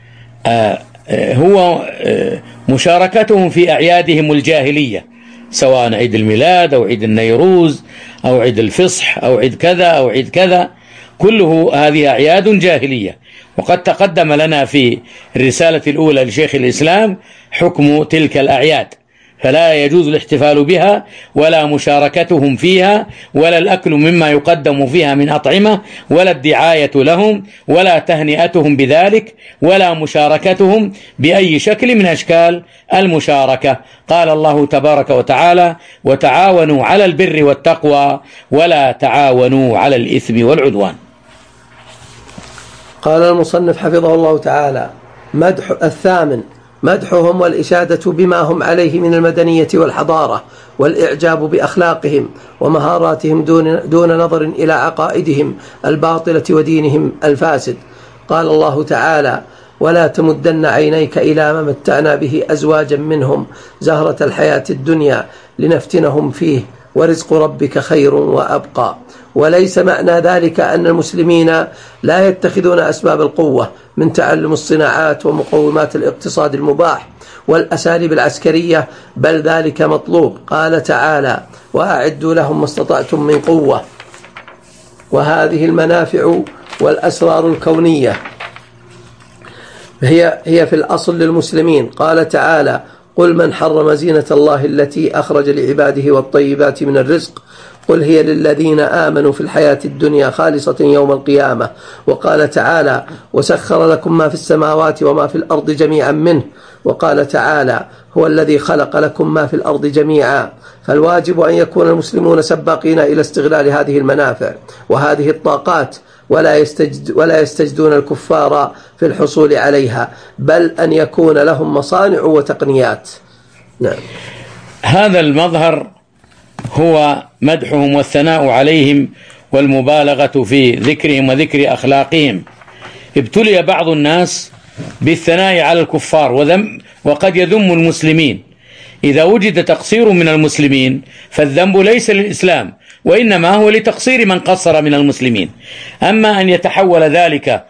هو مشاركتهم في أعيادهم الجاهلية، سواء عيد الميلاد أو عيد النيروز أو عيد الفصح أو عيد كذا أو عيد كذا، كله هذه أعياد جاهلية. وقد تقدم لنا في الرسالة الأولى لشيخ الإسلام حكم تلك الأعياد، فلا يجوز الاحتفال بها ولا مشاركتهم فيها ولا الأكل مما يقدم فيها من أطعمة ولا الدعاية لهم ولا تهنئتهم بذلك ولا مشاركتهم بأي شكل من أشكال المشاركة. قال الله تبارك وتعالى: وتعاونوا على البر والتقوى ولا تعاونوا على الإثم والعدوان. قال المصنف حفظه الله تعالى: الثامن مدحهم والإشادة بما هم عليه من المدنية والحضارة والإعجاب بأخلاقهم ومهاراتهم دون نظر إلى عقائدهم الباطلة ودينهم الفاسد. قال الله تعالى: ولا تمدن عينيك إلى ما متعنا به أزواجا منهم زهرة الحياة الدنيا لنفتنهم فيه ورزق ربك خير وأبقى. وليس معنى ذلك أن المسلمين لا يتخذون أسباب القوة من تعلم الصناعات ومقومات الاقتصاد المباح والأساليب العسكرية، بل ذلك مطلوب. قال تعالى: وأعدوا لهم ما استطعتم من قوة. وهذه المنافع والأسرار الكونية هي في الأصل للمسلمين. قال تعالى: قل من حرم زينة الله التي أخرج لعباده والطيبات من الرزق قل هي للذين آمنوا في الحياة الدنيا خالصة يوم القيامة. وقال تعالى: وسخر لكم ما في السماوات وما في الأرض جميعا منه. وقال تعالى: هو الذي خلق لكم ما في الأرض جميعا. فالواجب أن يكون المسلمون سباقين إلى استغلال هذه المنافع وهذه الطاقات ولا يستجدون الكفار في الحصول عليها، بل أن يكون لهم مصانع وتقنيات. نعم. هذا المظهر هو مدحهم والثناء عليهم والمبالغة في ذكرهم وذكر أخلاقهم. ابتلي بعض الناس بالثناء على الكفار وقد يذم المسلمين. إذا وجد تقصير من المسلمين فالذنب ليس للإسلام، وإنما هو لتقصير من قصر من المسلمين. أما أن يتحول ذلك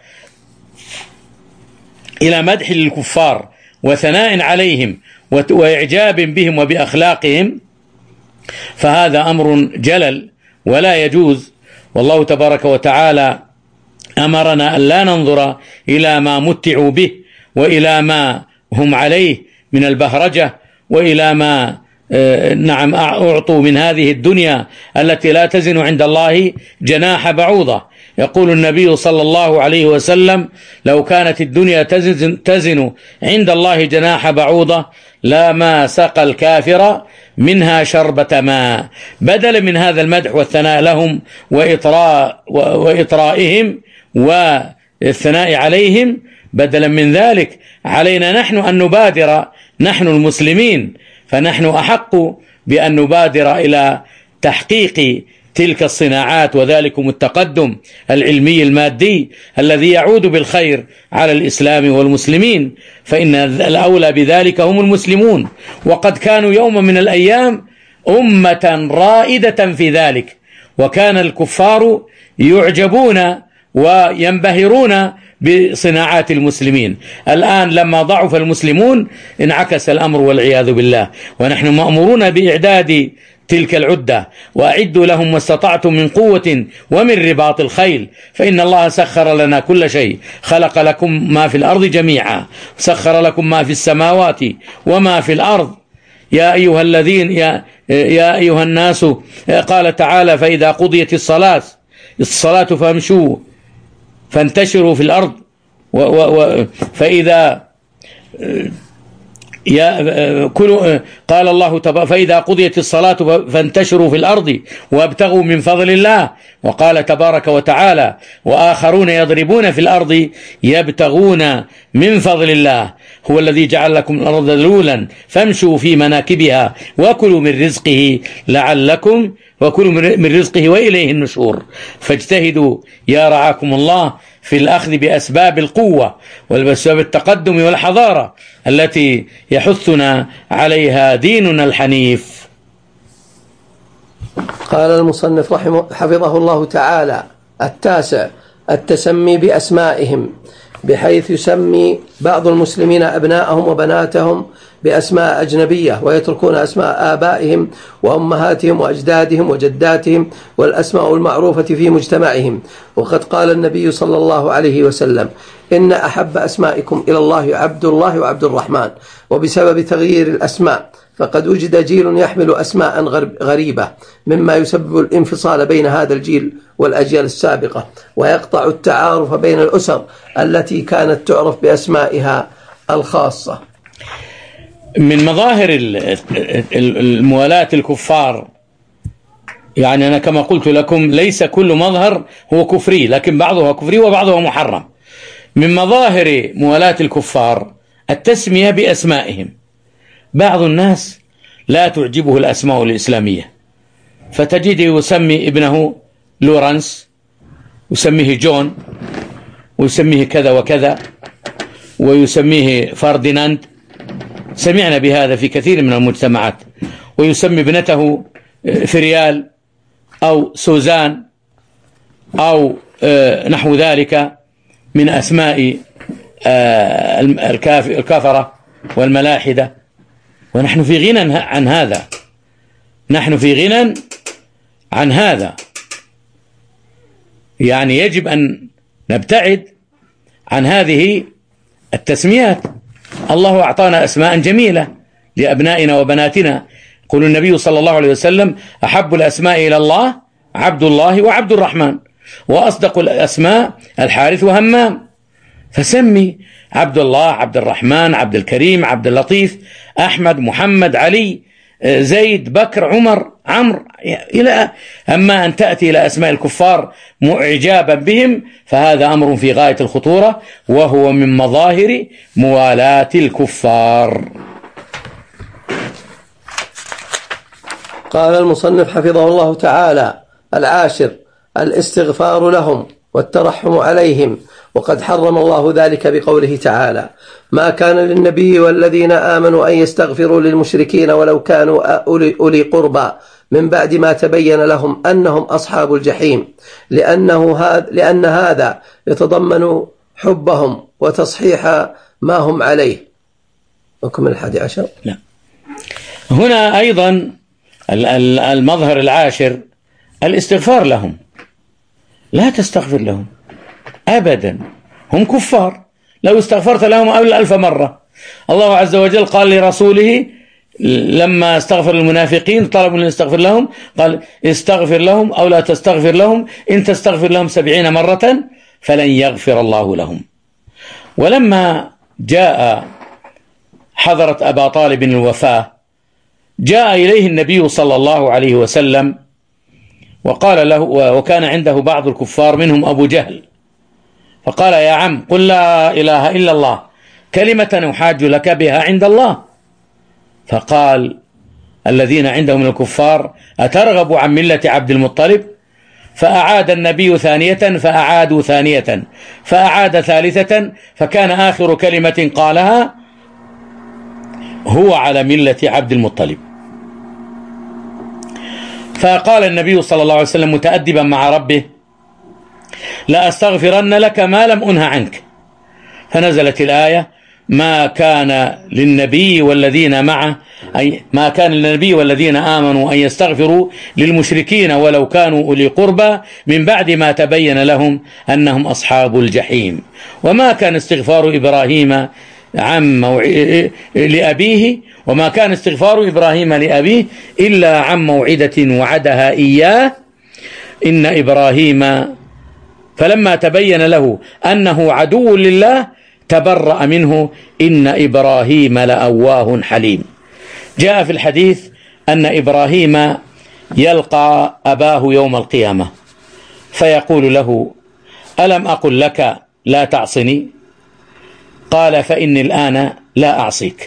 إلى مدح للكفار وثناء عليهم وإعجاب بهم وبأخلاقهم فهذا أمر جلل ولا يجوز. والله تبارك وتعالى أمرنا أن لا ننظر إلى ما متعوا به وإلى ما هم عليه من البهرجة وإلى ما أعطوا من هذه الدنيا التي لا تزن عند الله جناح بعوضة. يقول النبي صلى الله عليه وسلم: لو كانت الدنيا تزن عند الله جناح بعوضة لما سقى الكافر منها شربة ماء. بدلا من هذا المدح والثناء لهم وإطرائهم والثناء عليهم، بدلا من ذلك علينا نحن أن نبادر، نحن المسلمين، فنحن أحق بأن نبادر إلى تحقيق تلك الصناعات وذلكم التقدم العلمي المادي الذي يعود بالخير على الإسلام والمسلمين، فإن الأولى بذلك هم المسلمون، وقد كانوا يوم من الأيام أمة رائدة في ذلك، وكان الكفار يعجبون وينبهرون بصناعات المسلمين. الآن لما ضعف المسلمون انعكس الأمر والعياذ بالله، ونحن مأمورون بإعداد تلك العدة. وأعدوا لهم ما استطعتم من قوة ومن رباط الخيل، فإن الله سخر لنا كل شيء، خلق لكم ما في الأرض جميعا، سخر لكم ما في السماوات وما في الأرض. يا أيها الذين يا أيها الناس، قال تعالى: فإذا قضيت الصلاة فامشوا فانتشروا في الأرض، فإذا قال الله فإذا قضيت الصلاة فانتشروا في الأرض وابتغوا من فضل الله. وقال تبارك وتعالى: وآخرون يضربون في الأرض يبتغون من فضل الله. هو الذي جعل لكم الأرض ذلولا فامشوا في مناكبها وكلوا من رزقه وإليه النشور. فاجتهدوا يا رعاكم الله في الأخذ بأسباب القوة وبأسباب التقدم والحضارة التي يحثنا عليها ديننا الحنيف. قال المصنف حفظه الله تعالى: 9 التسمي بأسمائهم، بحيث يسمي بعض المسلمين أبناءهم وبناتهم بأسماء أجنبية ويتركون أسماء آبائهم وأمهاتهم وأجدادهم وجداتهم والأسماء المعروفة في مجتمعهم. وقد قال النبي صلى الله عليه وسلم: إن أحب أسمائكم إلى الله عبد الله وعبد الرحمن. وبسبب تغيير الأسماء فقد وجد جيل يحمل أسماء غريبة، مما يسبب الانفصال بين هذا الجيل والأجيال السابقة، ويقطع التعارف بين الأسر التي كانت تعرف بأسمائها الخاصة. من مظاهر الموالاة الكفار، يعني أنا كما قلت لكم ليس كل مظهر هو كفري، لكن بعضها كفري وبعضها محرم. من مظاهر موالاة الكفار التسمية بأسمائهم. بعض الناس لا تعجبه الأسماء الإسلامية، فتجد يسمي ابنه لورانس، ويسميه جون، ويسميه كذا وكذا، ويسميه فرديناند. سمعنا بهذا في كثير من المجتمعات. ويسمي ابنته فريال أو سوزان أو نحو ذلك من أسماء الكافرة والملاحدة. ونحن في غنى عن هذا، نحن في غنى عن هذا. يعني يجب أن نبتعد عن هذه التسميات. الله أعطانا أسماء جميلة لأبنائنا وبناتنا. يقول النبي صلى الله عليه وسلم: أحب الأسماء إلى الله عبد الله وعبد الرحمن، وأصدق الأسماء الحارث وهمام. فسمي عبد الله، عبد الرحمن، عبد الكريم، عبد اللطيف، أحمد، محمد، علي، زيد، بكر، عمر، عمرو، أما أن تأتي إلى أسماء الكفار معجابا بهم فهذا أمر في غاية الخطورة، وهو من مظاهر موالاة الكفار. قال المصنف حفظه الله تعالى: العاشر الاستغفار لهم والترحم عليهم، وقد حرم الله ذلك بقوله تعالى: ما كان للنبي والذين آمنوا أن يستغفروا للمشركين ولو كانوا أولي قربى من بعد ما تبين لهم أنهم أصحاب الجحيم، لأن هذا يتضمن حبهم وتصحيح ما هم عليه. وكم 11. لا. هنا أيضا المظهر العاشر الاستغفار لهم. لا تستغفر لهم أبدا، هم كفار، لو استغفرت لهم أول 1000 مرة. الله عز وجل قال لرسوله لما استغفر المنافقين طلبوا أن يستغفر لهم، قال استغفر لهم أو لا تستغفر لهم، إن تستغفر لهم 70 مرة فلن يغفر الله لهم. ولما جاء حضرة أبا طالب الوفاة جاء إليه النبي صلى الله عليه وسلم وقال له، وكان عنده بعض الكفار منهم أبو جهل، فقال: يا عم قل لا إله إلا الله كلمة أحاج لك بها عند الله. فقال الذين عندهم من الكفار: أترغب عن ملة عبد المطلب؟ فأعاد النبي ثانية، فأعادوا ثانية، فأعاد ثالثة، فكان آخر كلمة قالها: هو على ملة عبد المطلب. فقال النبي صلى الله عليه وسلم متأدبا مع ربه: لا أستغفرن لك ما لم أنه عنك. فنزلت الآية: ما كان للنبي والذين معه ما كان للنبي والذين آمنوا أن يستغفروا للمشركين ولو كانوا أولي قربى من بعد ما تبين لهم أنهم أصحاب الجحيم. وما كان استغفار إبراهيم لأبيه وما كان استغفار إبراهيم لأبيه إلا عن موعدة وعدها إياه إن إبراهيم فلما تبين له أنه عدو لله تبرأ منه إن إبراهيم لأواه حليم. جاء في الحديث أن إبراهيم يلقى أباه يوم القيامة فيقول له: ألم أقل لك لا تعصني؟ قال: فإني الآن لا أعصيك.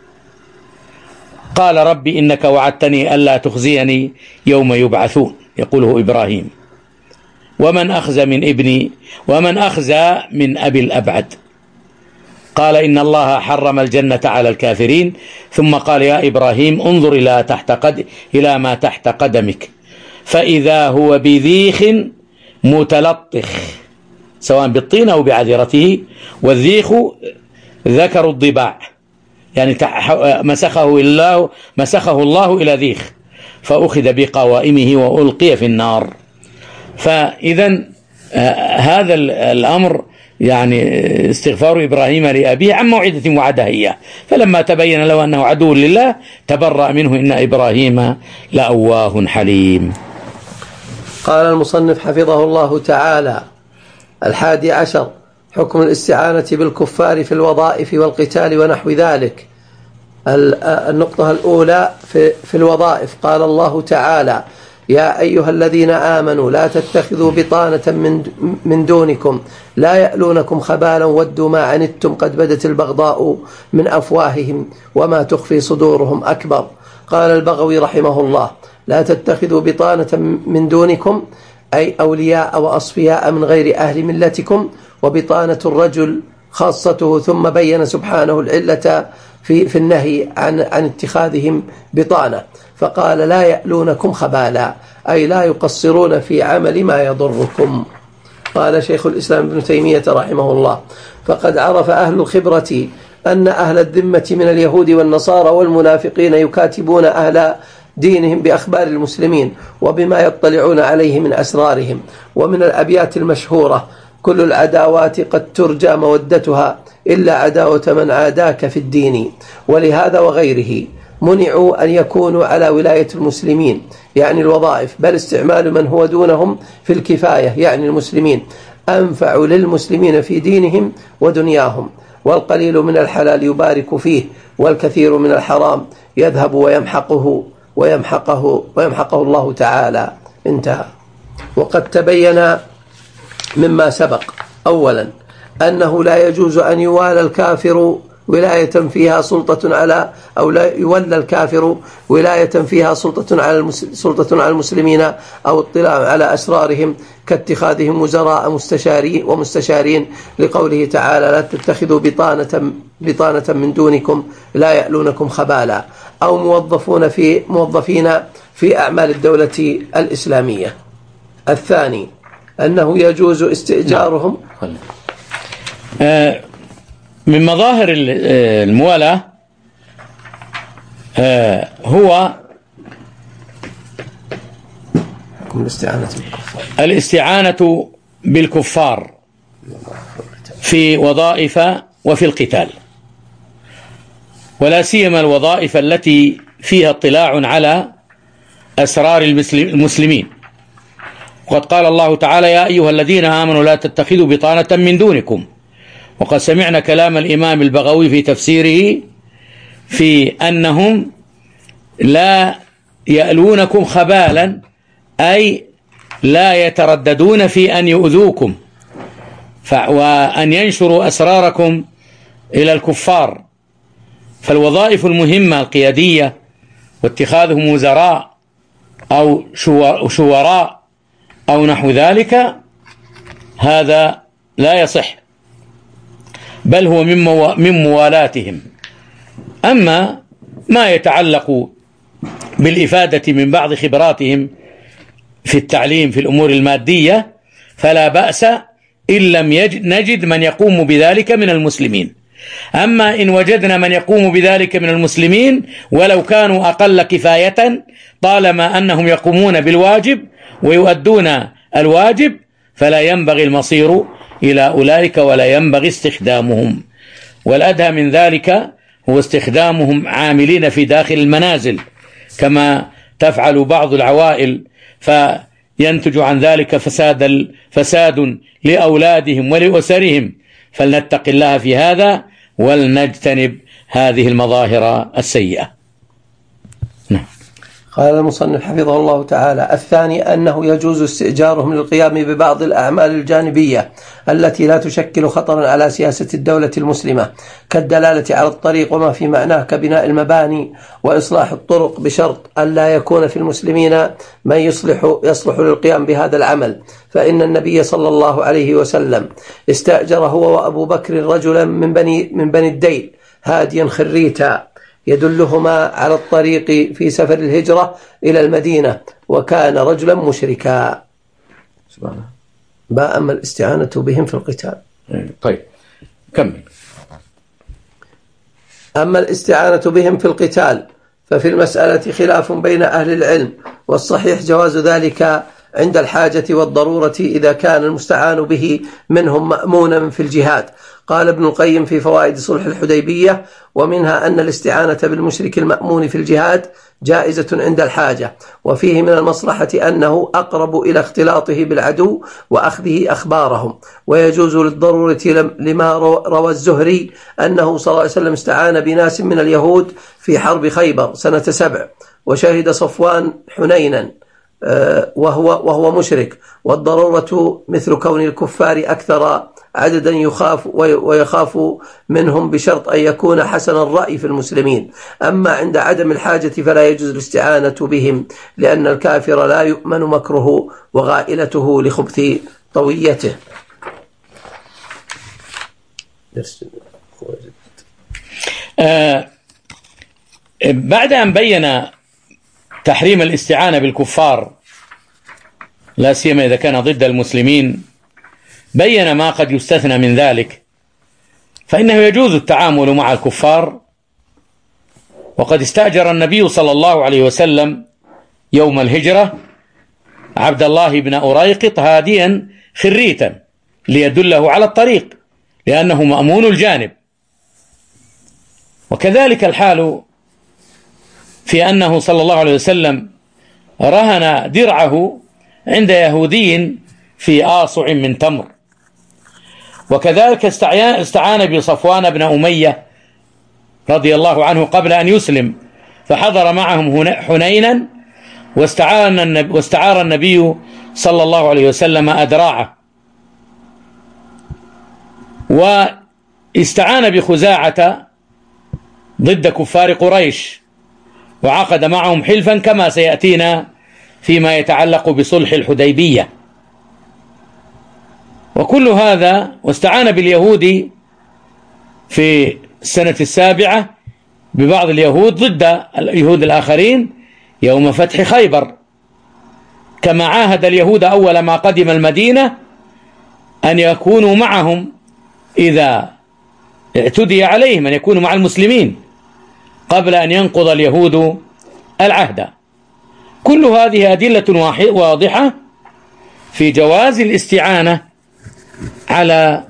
قال: ربي إنك وعدتني ألا تخزيني يوم يبعثون. يقوله إبراهيم: ومن أخزى من ابني ومن أخزى من أبي الأبعد؟ قال: إن الله حرم الجنة على الكافرين. ثم قال: يا إبراهيم انظر إلى ما تحت قدمك فإذا هو بذيخ متلطخ سواء بالطين أو بعذرته، والذيخ ذكر الضباع، يعني مسخه الله إلى ذيخ فأخذ بقوائمه وألقي في النار. فإذا هذا الأمر يعني استغفار إبراهيم لأبيه عن موعدة وعدها إياه، فلما تبين له أنه عدو لله تبرأ منه إن إبراهيم لأواه حليم. قال المصنف حفظه الله تعالى: 11 حكم الاستعانة بالكفار في الوظائف والقتال ونحو ذلك. النقطة الأولى في الوظائف. قال الله تعالى: يا أيها الذين آمنوا لا تتخذوا بطانة من دونكم لا يألونكم خبالا ودوا ما عنتم قد بدت البغضاء من أفواههم وما تخفي صدورهم أكبر. قال البغوي رحمه الله: لا تتخذوا بطانة من دونكم أي أولياء وأصفياء من غير أهل ملتكم، وبطانة الرجل خاصته، ثم بين سبحانه العلة في النهي عن اتخاذهم بطانة، فقال: لا يألونكم خبالا أي لا يقصرون في عمل ما يضركم. قال شيخ الإسلام ابن تيمية رحمه الله: فقد عرف أهل الخبرة أن أهل الذمة من اليهود والنصارى والمنافقين يكاتبون أهل دينهم بأخبار المسلمين وبما يطلعون عليه من أسرارهم. ومن الأبيات المشهورة: كل العداوات قد ترجى مودتها إلا عداوة من عاداك في الدين. ولهذا وغيره منعوا أن يكونوا على ولاية المسلمين يعني الوظائف، بل استعمال من هو دونهم في الكفاية يعني المسلمين أنفع للمسلمين في دينهم ودنياهم. والقليل من الحلال يبارك فيه والكثير من الحرام يذهب ويمحقه الله تعالى. انتهى. وقد تبين مما سبق أولا أنه لا يجوز أن يوالى الكافر ولاية فيها سلطة على أو لا يولى الكافر ولاية فيها سلطة على المسلمين أو اطلاع على أسرارهم كاتخاذهم وزراء ومستشارين لقوله تعالى لا تتخذوا بطانة من دونكم لا يألونكم خبالا أو موظفين في أعمال الدولة الإسلامية. الثاني أنه يجوز استئجارهم. من مظاهر الموالاة هو الاستعانة بالكفار في وظائف وفي القتال، ولا سيما الوظائف التي فيها اطلاع على أسرار المسلمين. وقد قال الله تعالى يا أيها الذين آمنوا لا تتخذوا بطانة من دونكم. وقد سمعنا كلام الإمام البغوي في تفسيره في أنهم لا يألونكم خبالا، أي لا يترددون في أن يؤذوكم وأن ينشروا أسراركم إلى الكفار. فالوظائف المهمة القيادية واتخاذهم وزراء أو شوراء أو نحو ذلك هذا لا يصح، بل هو من موالاتهم. أما ما يتعلق بالإفادة من بعض خبراتهم في التعليم في الأمور المادية فلا بأس إن لم نجد من يقوم بذلك من المسلمين. أما إن وجدنا من يقوم بذلك من المسلمين ولو كانوا أقل كفاية طالما أنهم يقومون بالواجب ويؤدون الواجب فلا ينبغي المصير إلى أولئك ولا ينبغي استخدامهم. والأدهى من ذلك هو استخدامهم عاملين في داخل المنازل كما تفعل بعض العوائل، فينتج عن ذلك فساد لأولادهم ولأسرهم. فلنتق الله في هذا ولنجتنب هذه المظاهر السيئة. نعم. قال المصنف حفظه الله تعالى الثاني أنه يجوز استئجارهم للقيام ببعض الأعمال الجانبية التي لا تشكل خطرا على سياسة الدولة المسلمة كالدلالة على الطريق وما في معناه كبناء المباني وإصلاح الطرق، بشرط أن لا يكون في المسلمين من يصلح للقيام بهذا العمل، فإن النبي صلى الله عليه وسلم استأجر هو وأبو بكر رجلا من بني الديل هاديا خريتا يدلهما على الطريق في سفر الهجرة إلى المدينة، وكان رجلا مشركا. أما الاستعانة بهم في القتال. طيب كمل. أما الاستعانة بهم في القتال ففي المسألة خلاف بين أهل العلم، والصحيح جواز ذلك عند الحاجة والضرورة إذا كان المستعان به منهم مأمونا في الجهاد. قال ابن القيم في فوائد صلح الحديبية ومنها أن الاستعانة بالمشرك المأمون في الجهاد جائزة عند الحاجة، وفيه من المصلحة أنه أقرب إلى اختلاطه بالعدو وأخذه أخبارهم، ويجوز للضرورة لما روى الزهري أنه صلى الله عليه وسلم استعان بناس من اليهود في حرب خيبر سنة 7 وشهد صفوان حنينا وهو مشرك، والضرورة مثل كون الكفار أكثر عددا ويخاف منهم بشرط أن يكون حسن الرأي في المسلمين. أما عند عدم الحاجة فلا يجوز الاستعانة بهم، لأن الكافر لا يؤمن مكره وغائلته لخبث طويته. بعد أن بين تحريم الاستعانة بالكفار لا سيما إذا كان ضد المسلمين، بين ما قد يستثنى من ذلك، فإنه يجوز التعامل مع الكفار. وقد استأجر النبي صلى الله عليه وسلم يوم الهجرة عبد الله بن أريقط هاديا خريتا ليدله على الطريق لأنه مأمون الجانب. وكذلك الحال في أنه صلى الله عليه وسلم رهن درعه عند يهودي في آصع من تمر. وكذلك استعان بصفوان بن أمية رضي الله عنه قبل أن يسلم، فحضر معهم حنينا واستعار النبي صلى الله عليه وسلم أدراعه. واستعان بخزاعة ضد كفار قريش، وعقد معهم حلفا كما سيأتينا فيما يتعلق بصلح الحديبية. وكل هذا واستعان باليهود في السنة 7 ببعض اليهود ضد اليهود الآخرين يوم فتح خيبر، كما عاهد اليهود أول ما قدم المدينة أن يكونوا معهم إذا اعتدي عليهم، أن يكونوا مع المسلمين قبل أن ينقض اليهود العهد. كل هذه أدلة واضحة في جواز الاستعانة على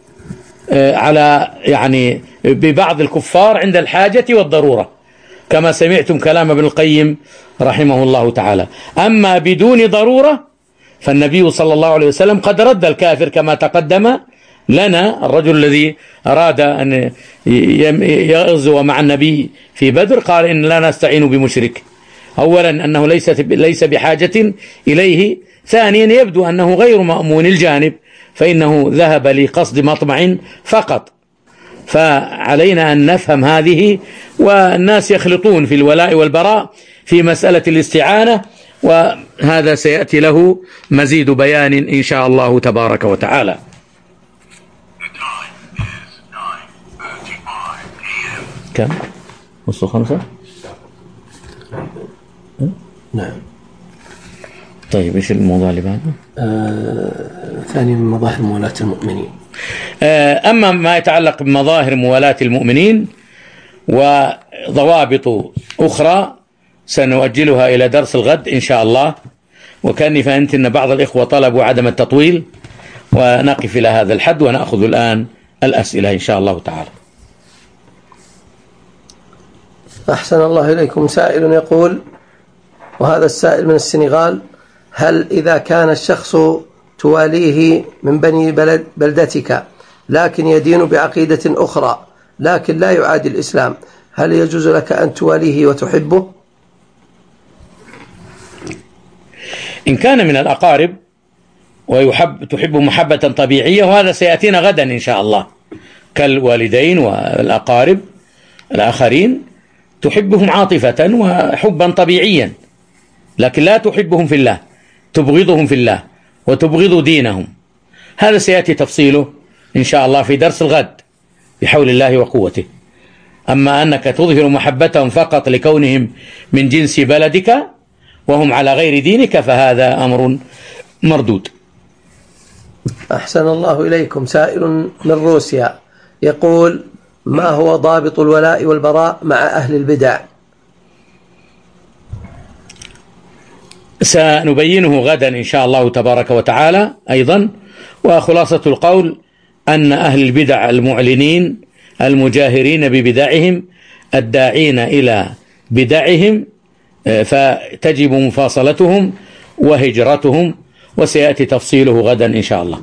يعني ببعض الكفار عند الحاجة والضرورة، كما سمعتم كلام ابن القيم رحمه الله تعالى. أما بدون ضرورة فالنبي صلى الله عليه وسلم قد رد الكافر، كما تقدم لنا الرجل الذي أراد أن يغزو مع النبي في بدر قال إن لا نستعين بمشرك. أولا أنه ليس بحاجة إليه، ثانيا يبدو أنه غير مأمون الجانب، فإنه ذهب لقصد مطمع فقط. فعلينا أن نفهم هذه، والناس يخلطون في الولاء والبراء في مسألة الاستعانة، وهذا سيأتي له مزيد بيان إن شاء الله تبارك وتعالى. كم؟ وصل 5؟ نعم. طيب إيش الموضوع اللي بعده؟ ثاني من مظاهر موالاة المؤمنين. أما ما يتعلق بمظاهر موالاة المؤمنين وضوابط أخرى سنؤجلها إلى درس الغد إن شاء الله، وكأني فهمت أن بعض الإخوة طلبوا عدم التطويل، ونقف إلى هذا الحد ونأخذ الآن الأسئلة إن شاء الله تعالى. أحسن الله إليكم. سائل يقول، وهذا السائل من السنغال: هل إذا كان الشخص تواليه من بني بلدتك لكن يدين بعقيدة أخرى لكن لا يعادي الإسلام، هل يجوز لك أن تواليه وتحبه؟ إن كان من الأقارب تحب محبة طبيعية، وهذا سيأتينا غدا إن شاء الله، كالوالدين والأقارب الآخرين تحبهم عاطفة وحبا طبيعيا، لكن لا تحبهم في الله، تبغضهم في الله وتبغض دينهم. هذا سيأتي تفصيله إن شاء الله في درس الغد بحول الله وقوته. أما أنك تظهر محبتهم فقط لكونهم من جنس بلدك وهم على غير دينك فهذا أمر مردود. أحسن الله إليكم. سائل من روسيا يقول: ما هو ضابط الولاء والبراء مع أهل البدع؟ سنبينه غدا إن شاء الله تبارك وتعالى أيضا. وخلاصة القول أن أهل البدع المعلنين المجاهرين ببدعهم الداعين إلى بدعهم فتجب مفاصلتهم وهجرتهم، وسيأتي تفصيله غدا إن شاء الله.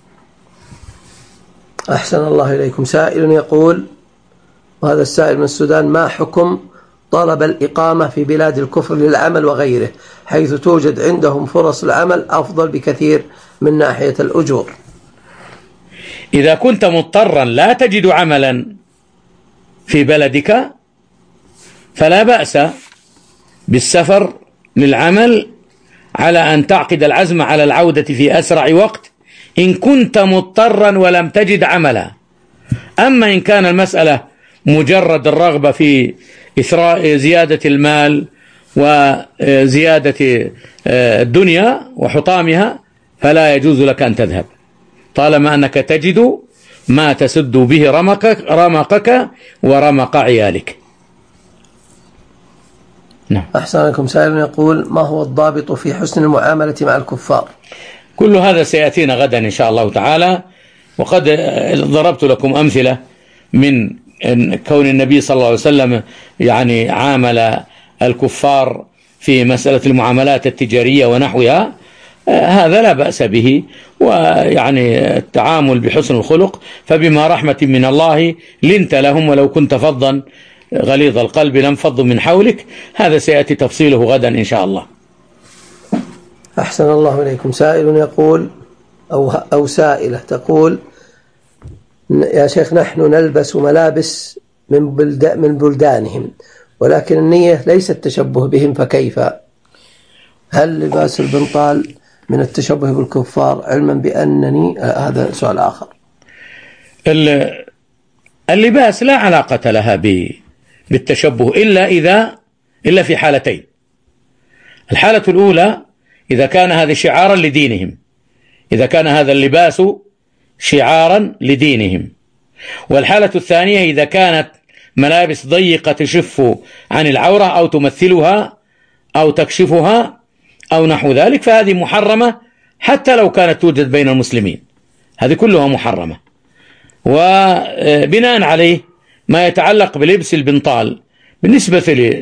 أحسن الله إليكم. سائل يقول، وهذا السائل من السودان: ما حكم طلب الإقامة في بلاد الكفر للعمل وغيره، حيث توجد عندهم فرص العمل أفضل بكثير من ناحية الأجور؟ إذا كنت مضطرا لا تجد عملا في بلدك فلا بأس بالسفر للعمل، على أن تعقد العزم على العودة في أسرع وقت إن كنت مضطرا ولم تجد عملا. أما إن كان المسألة مجرد الرغبة في إثراء زيادة المال وزيادة الدنيا وحطامها فلا يجوز لك أن تذهب، طالما أنك تجد ما تسد به رمقك ورمق عيالك. نعم. أحسن لكم. سائل يقول: ما هو الضابط في حسن المعاملة مع الكفار؟ كل هذا سيأتينا غدا إن شاء الله تعالى، وقد ضربت لكم أمثلة من كون النبي صلى الله عليه وسلم يعني عامل الكفار في مسألة المعاملات التجارية ونحوها، هذا لا بأس به، ويعني التعامل بحسن الخلق، فبما رحمة من الله لنت لهم ولو كنت فظا غليظ القلب لانفضوا من حولك. هذا سيأتي تفصيله غدا إن شاء الله. أحسن الله إليكم. سائل يقول أو سائلة تقول: يا شيخ، نحن نلبس ملابس من بلدانهم، ولكن النية ليست تشبه بهم، فكيف؟ هل لباس البنطال من التشبه بالكفار علما بأنني هذا سؤال آخر. اللباس لا علاقة لها بالتشبه إلا في حالتين. الحالة الأولى إذا كان هذا شعارا لدينهم، إذا كان هذا اللباس شعارا لدينهم. والحالة الثانية إذا كانت ملابس ضيقة تشف عن العورة أو تمثلها أو تكشفها أو نحو ذلك، فهذه محرمة حتى لو كانت توجد بين المسلمين، هذه كلها محرمة. وبناء عليه ما يتعلق بلبس البنطال بالنسبة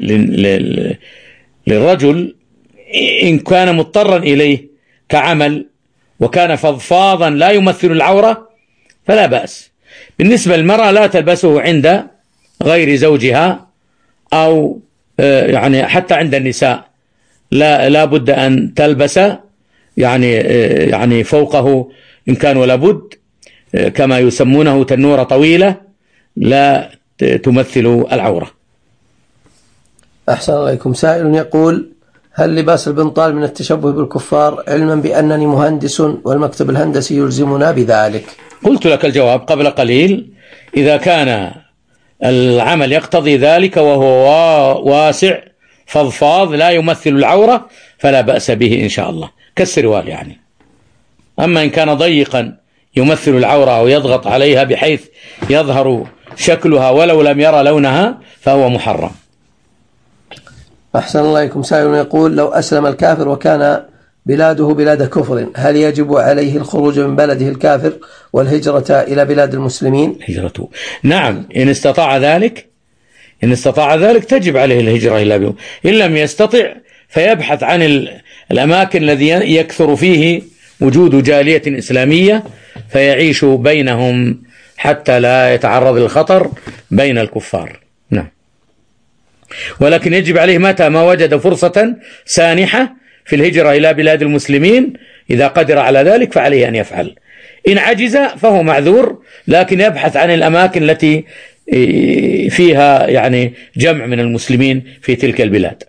للرجل إن كان مضطرا إليه كعمل وكان فضفاضا لا يمثل العورة فلا بأس. بالنسبة للمرأة لا تلبسه عند غير زوجها أو يعني حتى عند النساء لا بد أن تلبس يعني فوقه إن كان ولا بد كما يسمونه تنورة طويلة لا تمثل العورة. أحسن عليكم. سائل يقول: هل لباس البنطال من التشبه بالكفار علما بأنني مهندس والمكتب الهندسي يلزمنا بذلك؟ قلت لك الجواب قبل قليل: إذا كان العمل يقتضي ذلك وهو واسع فضفاض لا يمثل العورة فلا بأس به إن شاء الله، كالسروال يعني. أما إن كان ضيقا يمثل العورة أو يضغط عليها بحيث يظهر شكلها ولو لم يرى لونها فهو محرم. أحسن الله إليكم. سائل يقول: لو أسلم الكافر وكان بلاده بلاد كفر، هل يجب عليه الخروج من بلده الكافر والهجرة إلى بلاد المسلمين؟ هجرته نعم، إن استطاع ذلك تجب عليه الهجرة إلى بلده. إن لم يستطع فيبحث عن الأماكن الذي يكثر فيه وجود جالية إسلامية فيعيش بينهم حتى لا يتعرض للخطر بين الكفار. نعم، ولكن يجب عليه متى ما وجد فرصة سانحة في الهجرة إلى بلاد المسلمين إذا قدر على ذلك فعليه أن يفعل. إن عجز فهو معذور، لكن يبحث عن الأماكن التي فيها يعني جمع من المسلمين في تلك البلاد.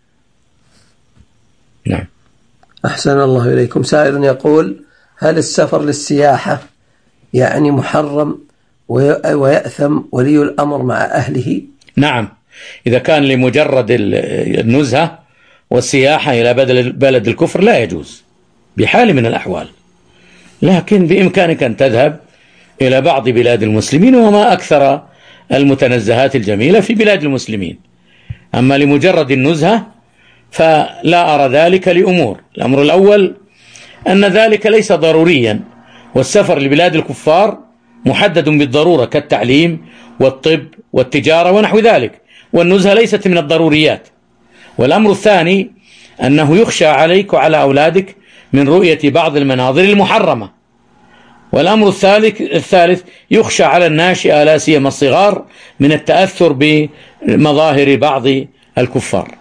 نعم. أحسن الله إليكم. سائل يقول: هل السفر للسياحة يعني محرم ويأثم ولي الأمر مع أهله؟ نعم، إذا كان لمجرد النزهة والسياحة إلى بلد الكفر لا يجوز بحال من الأحوال، لكن بإمكانك أن تذهب إلى بعض بلاد المسلمين، وما أكثر المتنزهات الجميلة في بلاد المسلمين. أما لمجرد النزهة فلا أرى ذلك لأمور. الأمر الأول أن ذلك ليس ضروريا، والسفر لبلاد الكفار محدد بالضرورة كالتعليم والطب والتجارة ونحو ذلك، والنزهة ليست من الضروريات. والأمر الثاني أنه يخشى عليك وعلى أولادك من رؤية بعض المناظر المحرمة. والأمر الثالث يخشى على الناشئة لا سيما الصغار من التأثر بمظاهر بعض الكفار.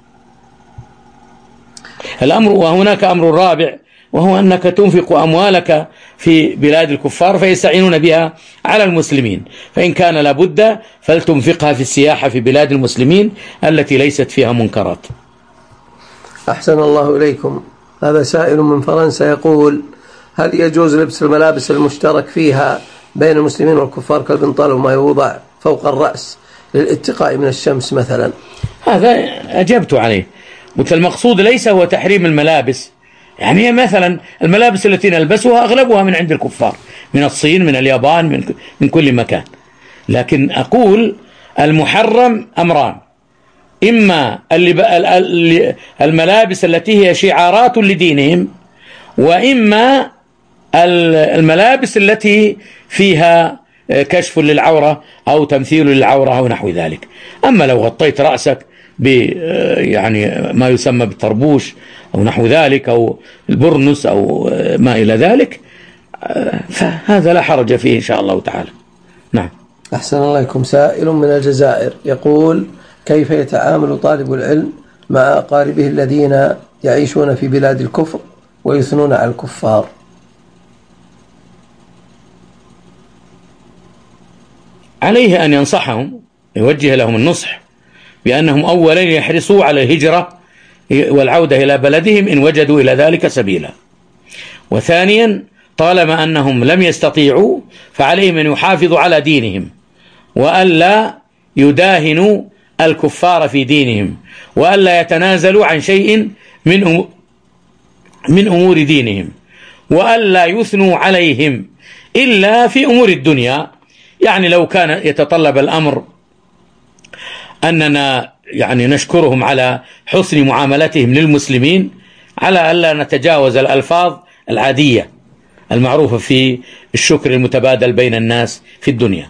وهناك أمر رابع، وهو أنك تنفق أموالك في بلاد الكفار فيستعينون بها على المسلمين، فإن كان لابد فلتنفقها في السياحة في بلاد المسلمين التي ليست فيها منكرات. أحسن الله إليكم. هذا سائل من فرنسا يقول: هل يجوز لبس الملابس المشترك فيها بين المسلمين والكفار كالبنطال وما يوضع فوق الرأس للاتقاء من الشمس مثلا؟ هذا أجبت عليه، والمقصود ليس هو تحريم الملابس، يعني مثلا الملابس التي نلبسها أغلبها من عند الكفار، من الصين، من اليابان، من كل مكان. لكن أقول المحرم أمران: إما الملابس التي هي شعارات لدينهم، وإما الملابس التي فيها كشف للعورة أو تمثيل للعورة أو نحو ذلك. أما لو غطيت رأسك يعني ما يسمى بالطربوش أو نحو ذلك أو البرنس أو ما إلى ذلك فهذا لا حرج فيه إن شاء الله تعالى. نعم. أحسن الله إليكم. سائل من الجزائر يقول: كيف يتعامل طالب العلم مع أقاربه الذين يعيشون في بلاد الكفر ويثنون على الكفار؟ عليه أن ينصحهم، يوجه لهم النصح بأنهم أولا يحرصوا على الهجرة والعودة إلى بلدهم إن وجدوا إلى ذلك سبيلا، وثانيا طالما أنهم لم يستطيعوا فعليهم أن يحافظوا على دينهم وألا يداهنوا الكفار في دينهم، وألا يتنازلوا عن شيء من أمور دينهم، وألا يثنوا عليهم إلا في أمور الدنيا. يعني لو كان يتطلب الأمر أننا يعني نشكرهم على حسن معاملتهم للمسلمين، على ألا نتجاوز الألفاظ العادية المعروفة في الشكر المتبادل بين الناس في الدنيا.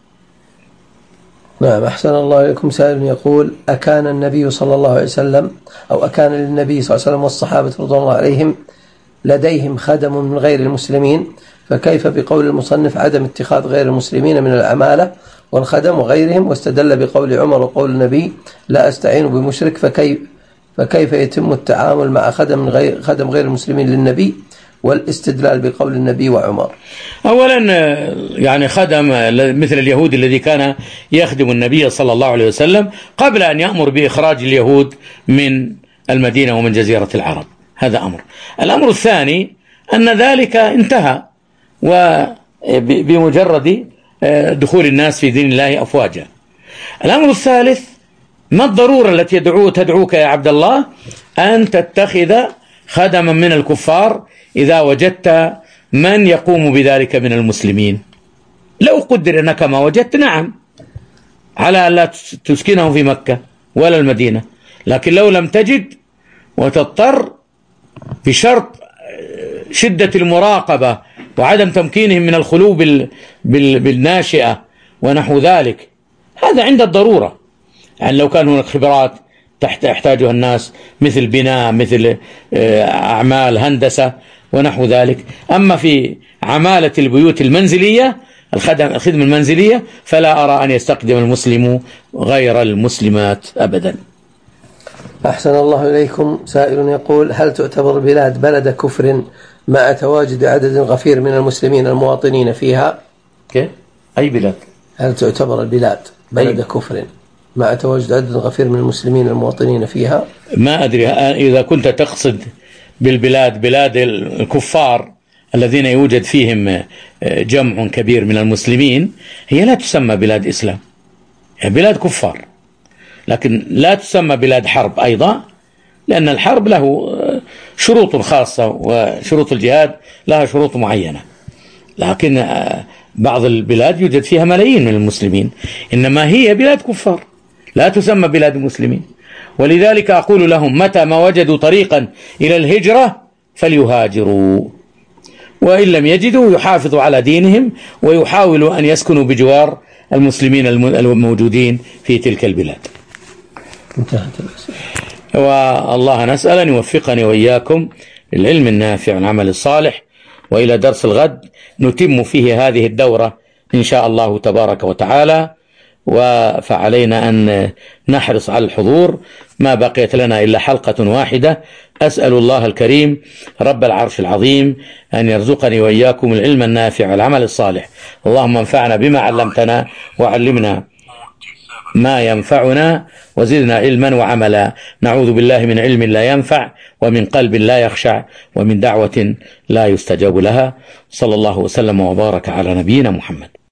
نعم، أحسن الله إليكم. سائل يقول: أكان النبي صلى الله عليه وسلم أو أكان للنبي صلى الله عليه وسلم والصحابة رضوان الله عليهم لديهم خدم من غير المسلمين، فكيف بقول المصنف عدم اتخاذ غير المسلمين من العمالة والخدم وغيرهم، واستدل بقول عمر وقول النبي لا أستعين بمشرك، فكيف يتم التعامل مع خدم غير المسلمين للنبي والاستدلال بقول النبي وعمر؟ أولا يعني خدم مثل اليهود الذي كان يخدم النبي صلى الله عليه وسلم قبل أن يأمر بإخراج اليهود من المدينة ومن جزيرة العرب، هذا أمر. الأمر الثاني أن ذلك انتهى بمجرد دخول الناس في دين الله أفواجا. الأمر الثالث: ما الضرورة التي تدعوك يا عبد الله أن تتخذ خدما من الكفار إذا وجدت من يقوم بذلك من المسلمين؟ لو قدر أنك ما وجدت، نعم، على أن لا تسكنهم في مكة ولا المدينة، لكن لو لم تجد وتضطر بشرط شدة المراقبة وعدم تمكينهم من الخلو بالناشئة ونحو ذلك، هذا عند الضرورة. يعني لو كان هناك خبرات يحتاجها الناس مثل بناء، مثل أعمال هندسة ونحو ذلك. أما في عمالة البيوت المنزلية، الخدمة المنزلية، فلا أرى أن يستخدم المسلم غير المسلمات أبدا. أحسن الله إليكم. سائل يقول: هل تعتبر البلاد بلد كفر مع تواجد عدد غفير من المسلمين المواطنين فيها؟ أي بلاد؟ هل تعتبر البلاد بلد كفر مع تواجد عدد غفير من المسلمين المواطنين فيها؟ ما أدري إذا كنت تقصد بالبلاد بلاد الكفار الذين يوجد فيهم جمع كبير من المسلمين، هي لا تسمى بلاد إسلام، هي بلاد كفار، لكن لا تسمى بلاد حرب أيضا، لأن الحرب له شروط خاصة وشروط الجهاد لها شروط معينة. لكن بعض البلاد يوجد فيها ملايين من المسلمين، إنما هي بلاد كفار لا تسمى بلاد مسلمين. ولذلك أقول لهم: متى ما وجدوا طريقا إلى الهجرة فليهاجروا، وإن لم يجدوا يحافظوا على دينهم ويحاولوا أن يسكنوا بجوار المسلمين الموجودين في تلك البلاد. والله نسأل أن يوفقني وإياكم للعلم النافع والعمل الصالح. وإلى درس الغد نتم فيه هذه الدورة إن شاء الله تبارك وتعالى، فعلينا أن نحرص على الحضور. ما بقيت لنا إلا حلقة واحدة. أسأل الله الكريم رب العرش العظيم أن يرزقني وإياكم العلم النافع والعمل الصالح. اللهم انفعنا بما علمتنا وعلمنا ما ينفعنا وزدنا علما وعملا. نعوذ بالله من علم لا ينفع، ومن قلب لا يخشع، ومن دعوة لا يستجاب لها. صلى الله وسلم وبارك على نبينا محمد.